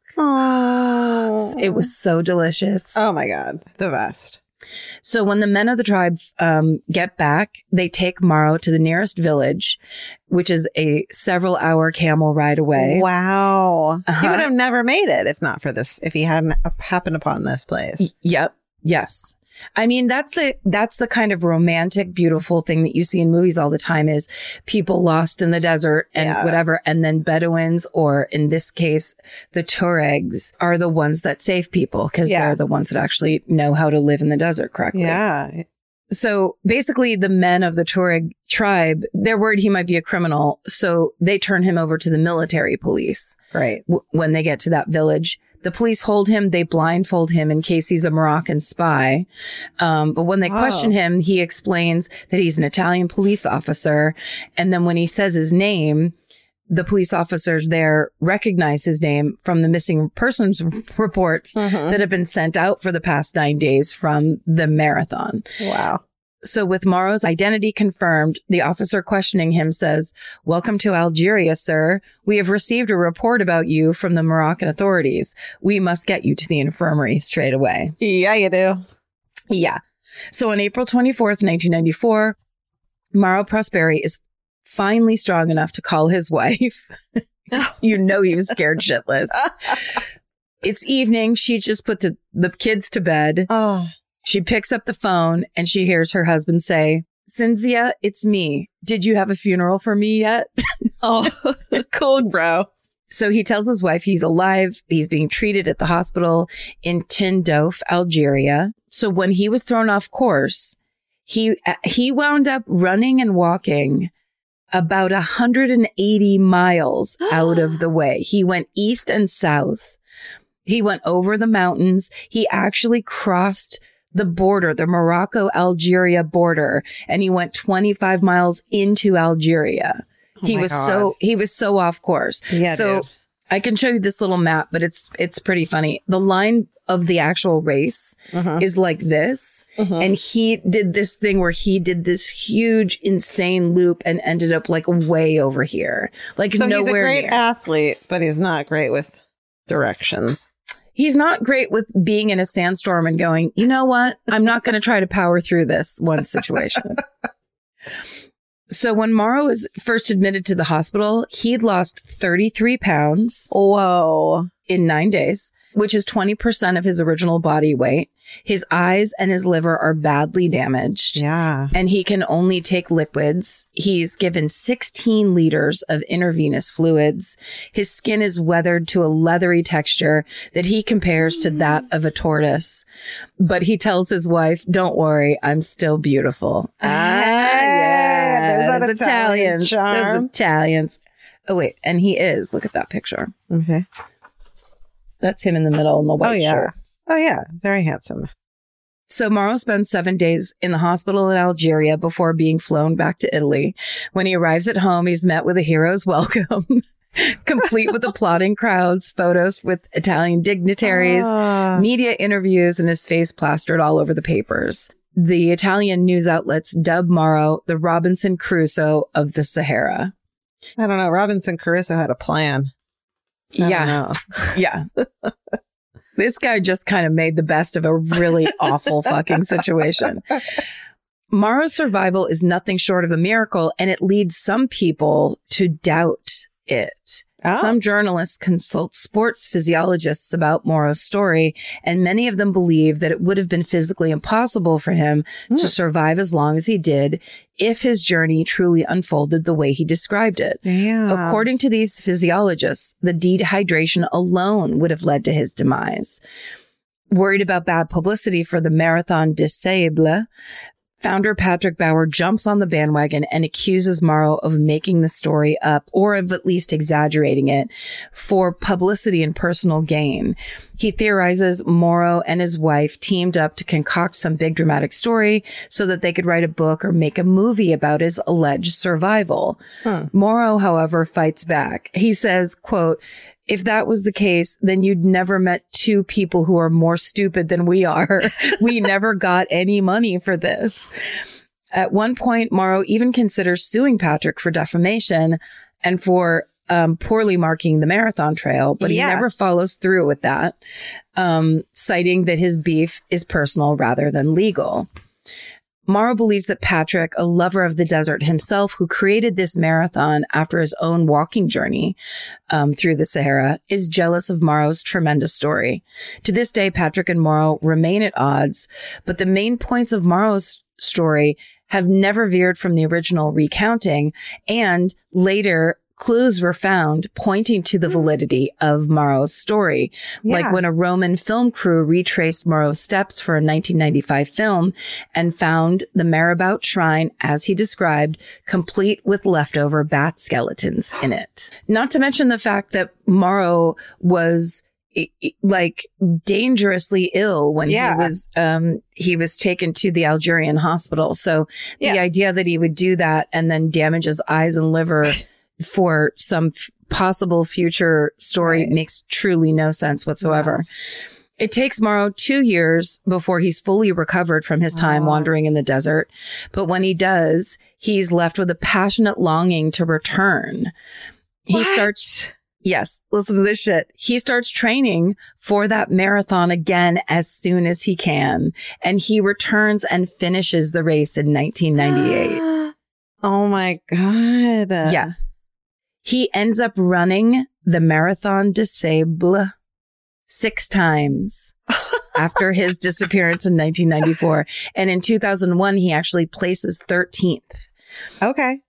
Oh. It was so delicious. Oh my God. The best. So when the men of the tribe get back, they take Morrow to the nearest village, which is a several-hour camel ride away. Wow. He would have never made it if not for this, if he hadn't happened upon this place. Yep. Yes. I mean, that's the kind of romantic, beautiful thing that you see in movies all the time is people lost in the desert and whatever. And then Bedouins, or in this case, the Tuaregs, are the ones that save people because they're the ones that actually know how to live in the desert correctly. Yeah. So basically the men of the Tuareg tribe, they're worried he might be a criminal. So they turn him over to the military police. Right. When they get to that village. The police hold him. They blindfold him in case he's a Moroccan spy. But when they question him, he explains that he's an Italian police officer. And then when he says his name, the police officers there recognize his name from the missing persons reports that have been sent out for the past 9 days from the marathon. Wow. So with Morrow's identity confirmed, the officer questioning him says, "Welcome to Algeria, sir. We have received a report about you from the Moroccan authorities. We must get you to the infirmary straight away." Yeah, you do. Yeah. So on April 24th, 1994, Morrow Prosperi is finally strong enough to call his wife. You know he was scared shitless. It's evening. She just put the kids to bed. Oh. She picks up the phone and she hears her husband say, "Cynthia, it's me. Did you have a funeral for me yet?" Oh, cool, bro. So he tells his wife he's alive. He's being treated at the hospital in Tindouf, Algeria. So when he was thrown off course, he wound up running and walking about 180 miles out of the way. He went east and south. He went over the mountains. He actually crossed the border, the Morocco-Algeria border, and he went 25 miles into Algeria. He was so off course. Yeah, so dude. I can show you this little map, but it's pretty funny. The line of the actual race is like this. And he did this thing where he did this huge, insane loop and ended up like way over here. Like so nowhere he's a great near. athlete, but he's not great with directions. He's not great with being in a sandstorm and going, you know what? I'm not going to try to power through this one situation. So when Morrow was first admitted to the hospital, he'd lost 33 pounds. Whoa. In 9 days, which is 20% of his original body weight. His eyes and his liver are badly damaged. Yeah. And he can only take liquids. He's given 16 liters of intravenous fluids. His skin is weathered to a leathery texture that he compares to that of a tortoise. But he tells his wife, don't worry, I'm still beautiful. There's those Italians. Charm. Those Italians. Oh, wait. And he is. Look at that picture. Okay. That's him in the middle in the white shirt. Oh, yeah. Very handsome. So Morrow spends 7 days in the hospital in Algeria before being flown back to Italy. When he arrives at home, he's met with a hero's welcome, complete with applauding crowds, photos with Italian dignitaries, media interviews, and his face plastered all over the papers. The Italian news outlets dub Morrow the Robinson Crusoe of the Sahara. I don't know. Robinson Crusoe had a plan. Yeah. This guy just kind of made the best of a really awful fucking situation. Morrow's survival is nothing short of a miracle, and it leads some people to doubt it. Oh. Some journalists consult sports physiologists about Morrow's story, and many of them believe that it would have been physically impossible for him to survive as long as he did if his journey truly unfolded the way he described it. Yeah. According to these physiologists, the dehydration alone would have led to his demise. Worried about bad publicity for the Marathon des Sables, founder Patrick Bauer jumps on the bandwagon and accuses Morrow of making the story up, or of at least exaggerating it, for publicity and personal gain. He theorizes Morrow and his wife teamed up to concoct some big dramatic story so that they could write a book or make a movie about his alleged survival. Morrow, however, fights back. He says, quote, if that was the case, then you'd never met two people who are more stupid than we are. We never got any money for this. At one point, Morrow even considers suing Patrick for defamation and for poorly marking the marathon trail, but he never follows through with that, citing that his beef is personal rather than legal. Morrow believes that Patrick, a lover of the desert himself, who created this marathon after his own walking journey through the Sahara, is jealous of Morrow's tremendous story. To this day, Patrick and Morrow remain at odds, but the main points of Morrow's story have never veered from the original recounting, and later clues were found pointing to the validity of Morrow's story. Yeah. Like when a Roman film crew retraced Morrow's steps for a 1995 film and found the Marabout Shrine, as he described, complete with leftover bat skeletons in it. Not to mention the fact that Morrow was like dangerously ill when he was taken to the Algerian hospital. So the idea that he would do that and then damage his eyes and liver for some possible future story makes truly no sense whatsoever. It takes Morrow 2 years before he's fully recovered from his time wandering in the desert. But when he does, he's left with a passionate longing to return. He starts... Yes, listen to this shit. He starts training for that marathon again as soon as he can. And he returns and finishes the race in 1998. Oh my God. Yeah. He ends up running the Marathon des Sables 6 times after his disappearance in 1994. And in 2001, he actually places 13th. Okay.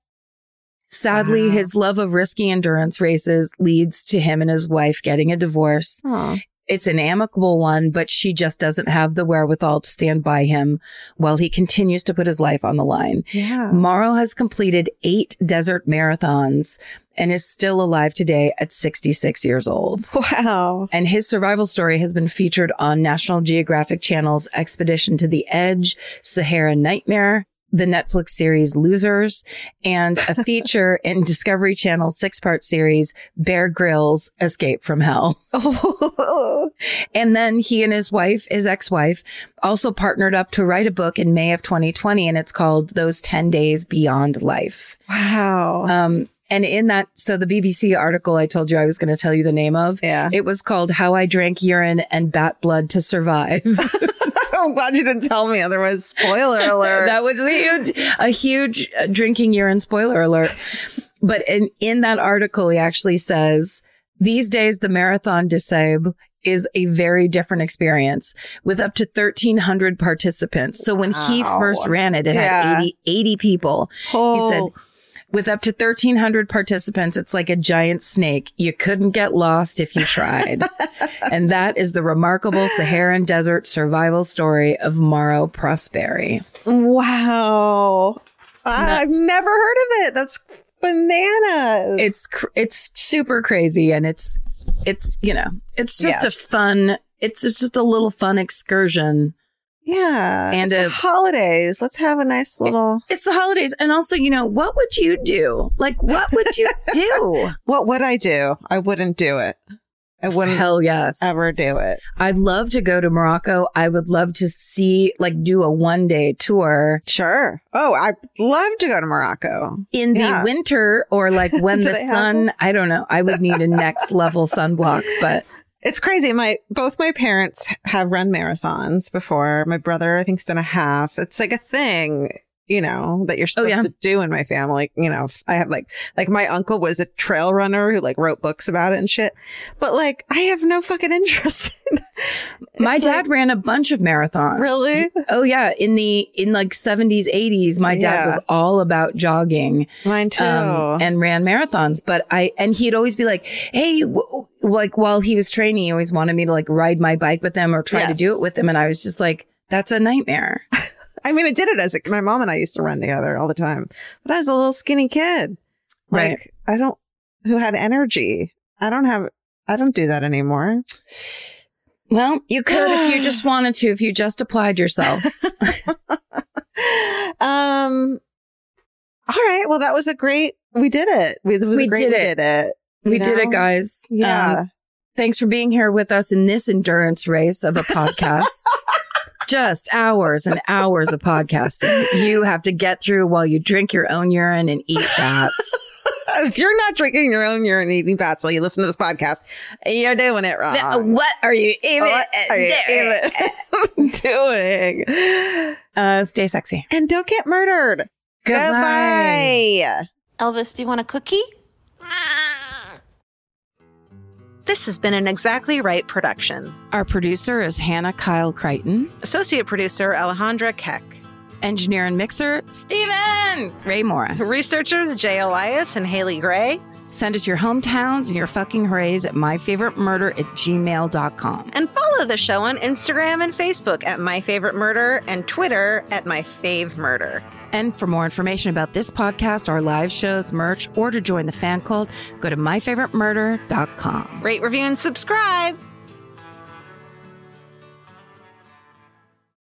Sadly, his love of risky endurance races leads to him and his wife getting a divorce. Aww. It's an amicable one, but she just doesn't have the wherewithal to stand by him while he continues to put his life on the line. Yeah. Morrow has completed 8 desert marathons and is still alive today at 66 years old. Wow. And his survival story has been featured on National Geographic Channel's Expedition to the Edge, Sahara Nightmare, the Netflix series Losers, and a feature in Discovery Channel's 6-part series, Bear Grylls Escape from Hell. And then he and his wife, his ex-wife, also partnered up to write a book in May of 2020, and it's called Those 10 Days Beyond Life. Wow. And in that, so the BBC article I told you I was going to tell you the name of, it was called How I Drank Urine and Bat Blood to Survive. I'm glad you didn't tell me. Otherwise, spoiler alert. That was a huge drinking urine spoiler alert. But in that article, he actually says, these days, the Marathon des Sables is a very different experience with up to 1,300 participants. So when he first ran it, it had 80 people. He said, with up to 1,300 participants, it's like a giant snake. You couldn't get lost if you tried. And that is the remarkable Saharan desert survival story of Mauro Prosperi. Wow. I've never heard of it. That's bananas. It's super crazy. And it's, you know, it's just it's just a little fun excursion. Yeah. And it's the holidays. Let's have a nice little. It's the holidays. And also, you know, what would you do? Like, what would you do? What would I do? I wouldn't do it. I wouldn't ever do it. I'd love to go to Morocco. I would love to do a one-day tour. Sure. Oh, I'd love to go to Morocco. In the winter or like when the sun, I don't know. I would need a next level sunblock, but. It's crazy. Both my parents have run marathons before. My brother, I think, has done a half. It's like a thing, you know, that you're supposed to do in my family. You know, I have like my uncle was a trail runner who like wrote books about it and shit. But like, I have no fucking interest in it. My dad ran a bunch of marathons. Really? Oh yeah. In like 70s, 80s, my dad was all about jogging. Mine too. And ran marathons. But he'd always be like, hey, like while he was training, he always wanted me to like ride my bike with him or try to do it with him. And I was just like, that's a nightmare. I mean, I did it my mom and I used to run together all the time, but I was a little skinny kid. Like, who had energy. I don't do that anymore. Well, you could if you just wanted to, if you just applied yourself. All right. Well, that was we did it. We did it. We did it, guys. Yeah. Thanks for being here with us in this endurance race of a podcast. Just hours and hours of podcasting. You have to get through while you drink your own urine and eat bats. If you're not drinking your own urine and eating bats while you listen to this podcast, you're doing it wrong. What are you even doing? Stay sexy. And don't get murdered. Goodbye. Elvis, do you want a cookie? This has been an Exactly Right production. Our producer is Hannah Kyle Crichton. Associate producer, Alejandra Keck. Engineer and mixer, Stephen Ray Morris. Researchers, Jay Elias and Haley Gray. Send us your hometowns and your fucking hoorays at myfavoriteMurder@gmail.com. And follow the show on Instagram and Facebook at myfavoriteMurder and Twitter at myfavemurder. And for more information about this podcast, our live shows, merch, or to join the fan cult, go to myfavoritemurder.com. Rate, review, and subscribe.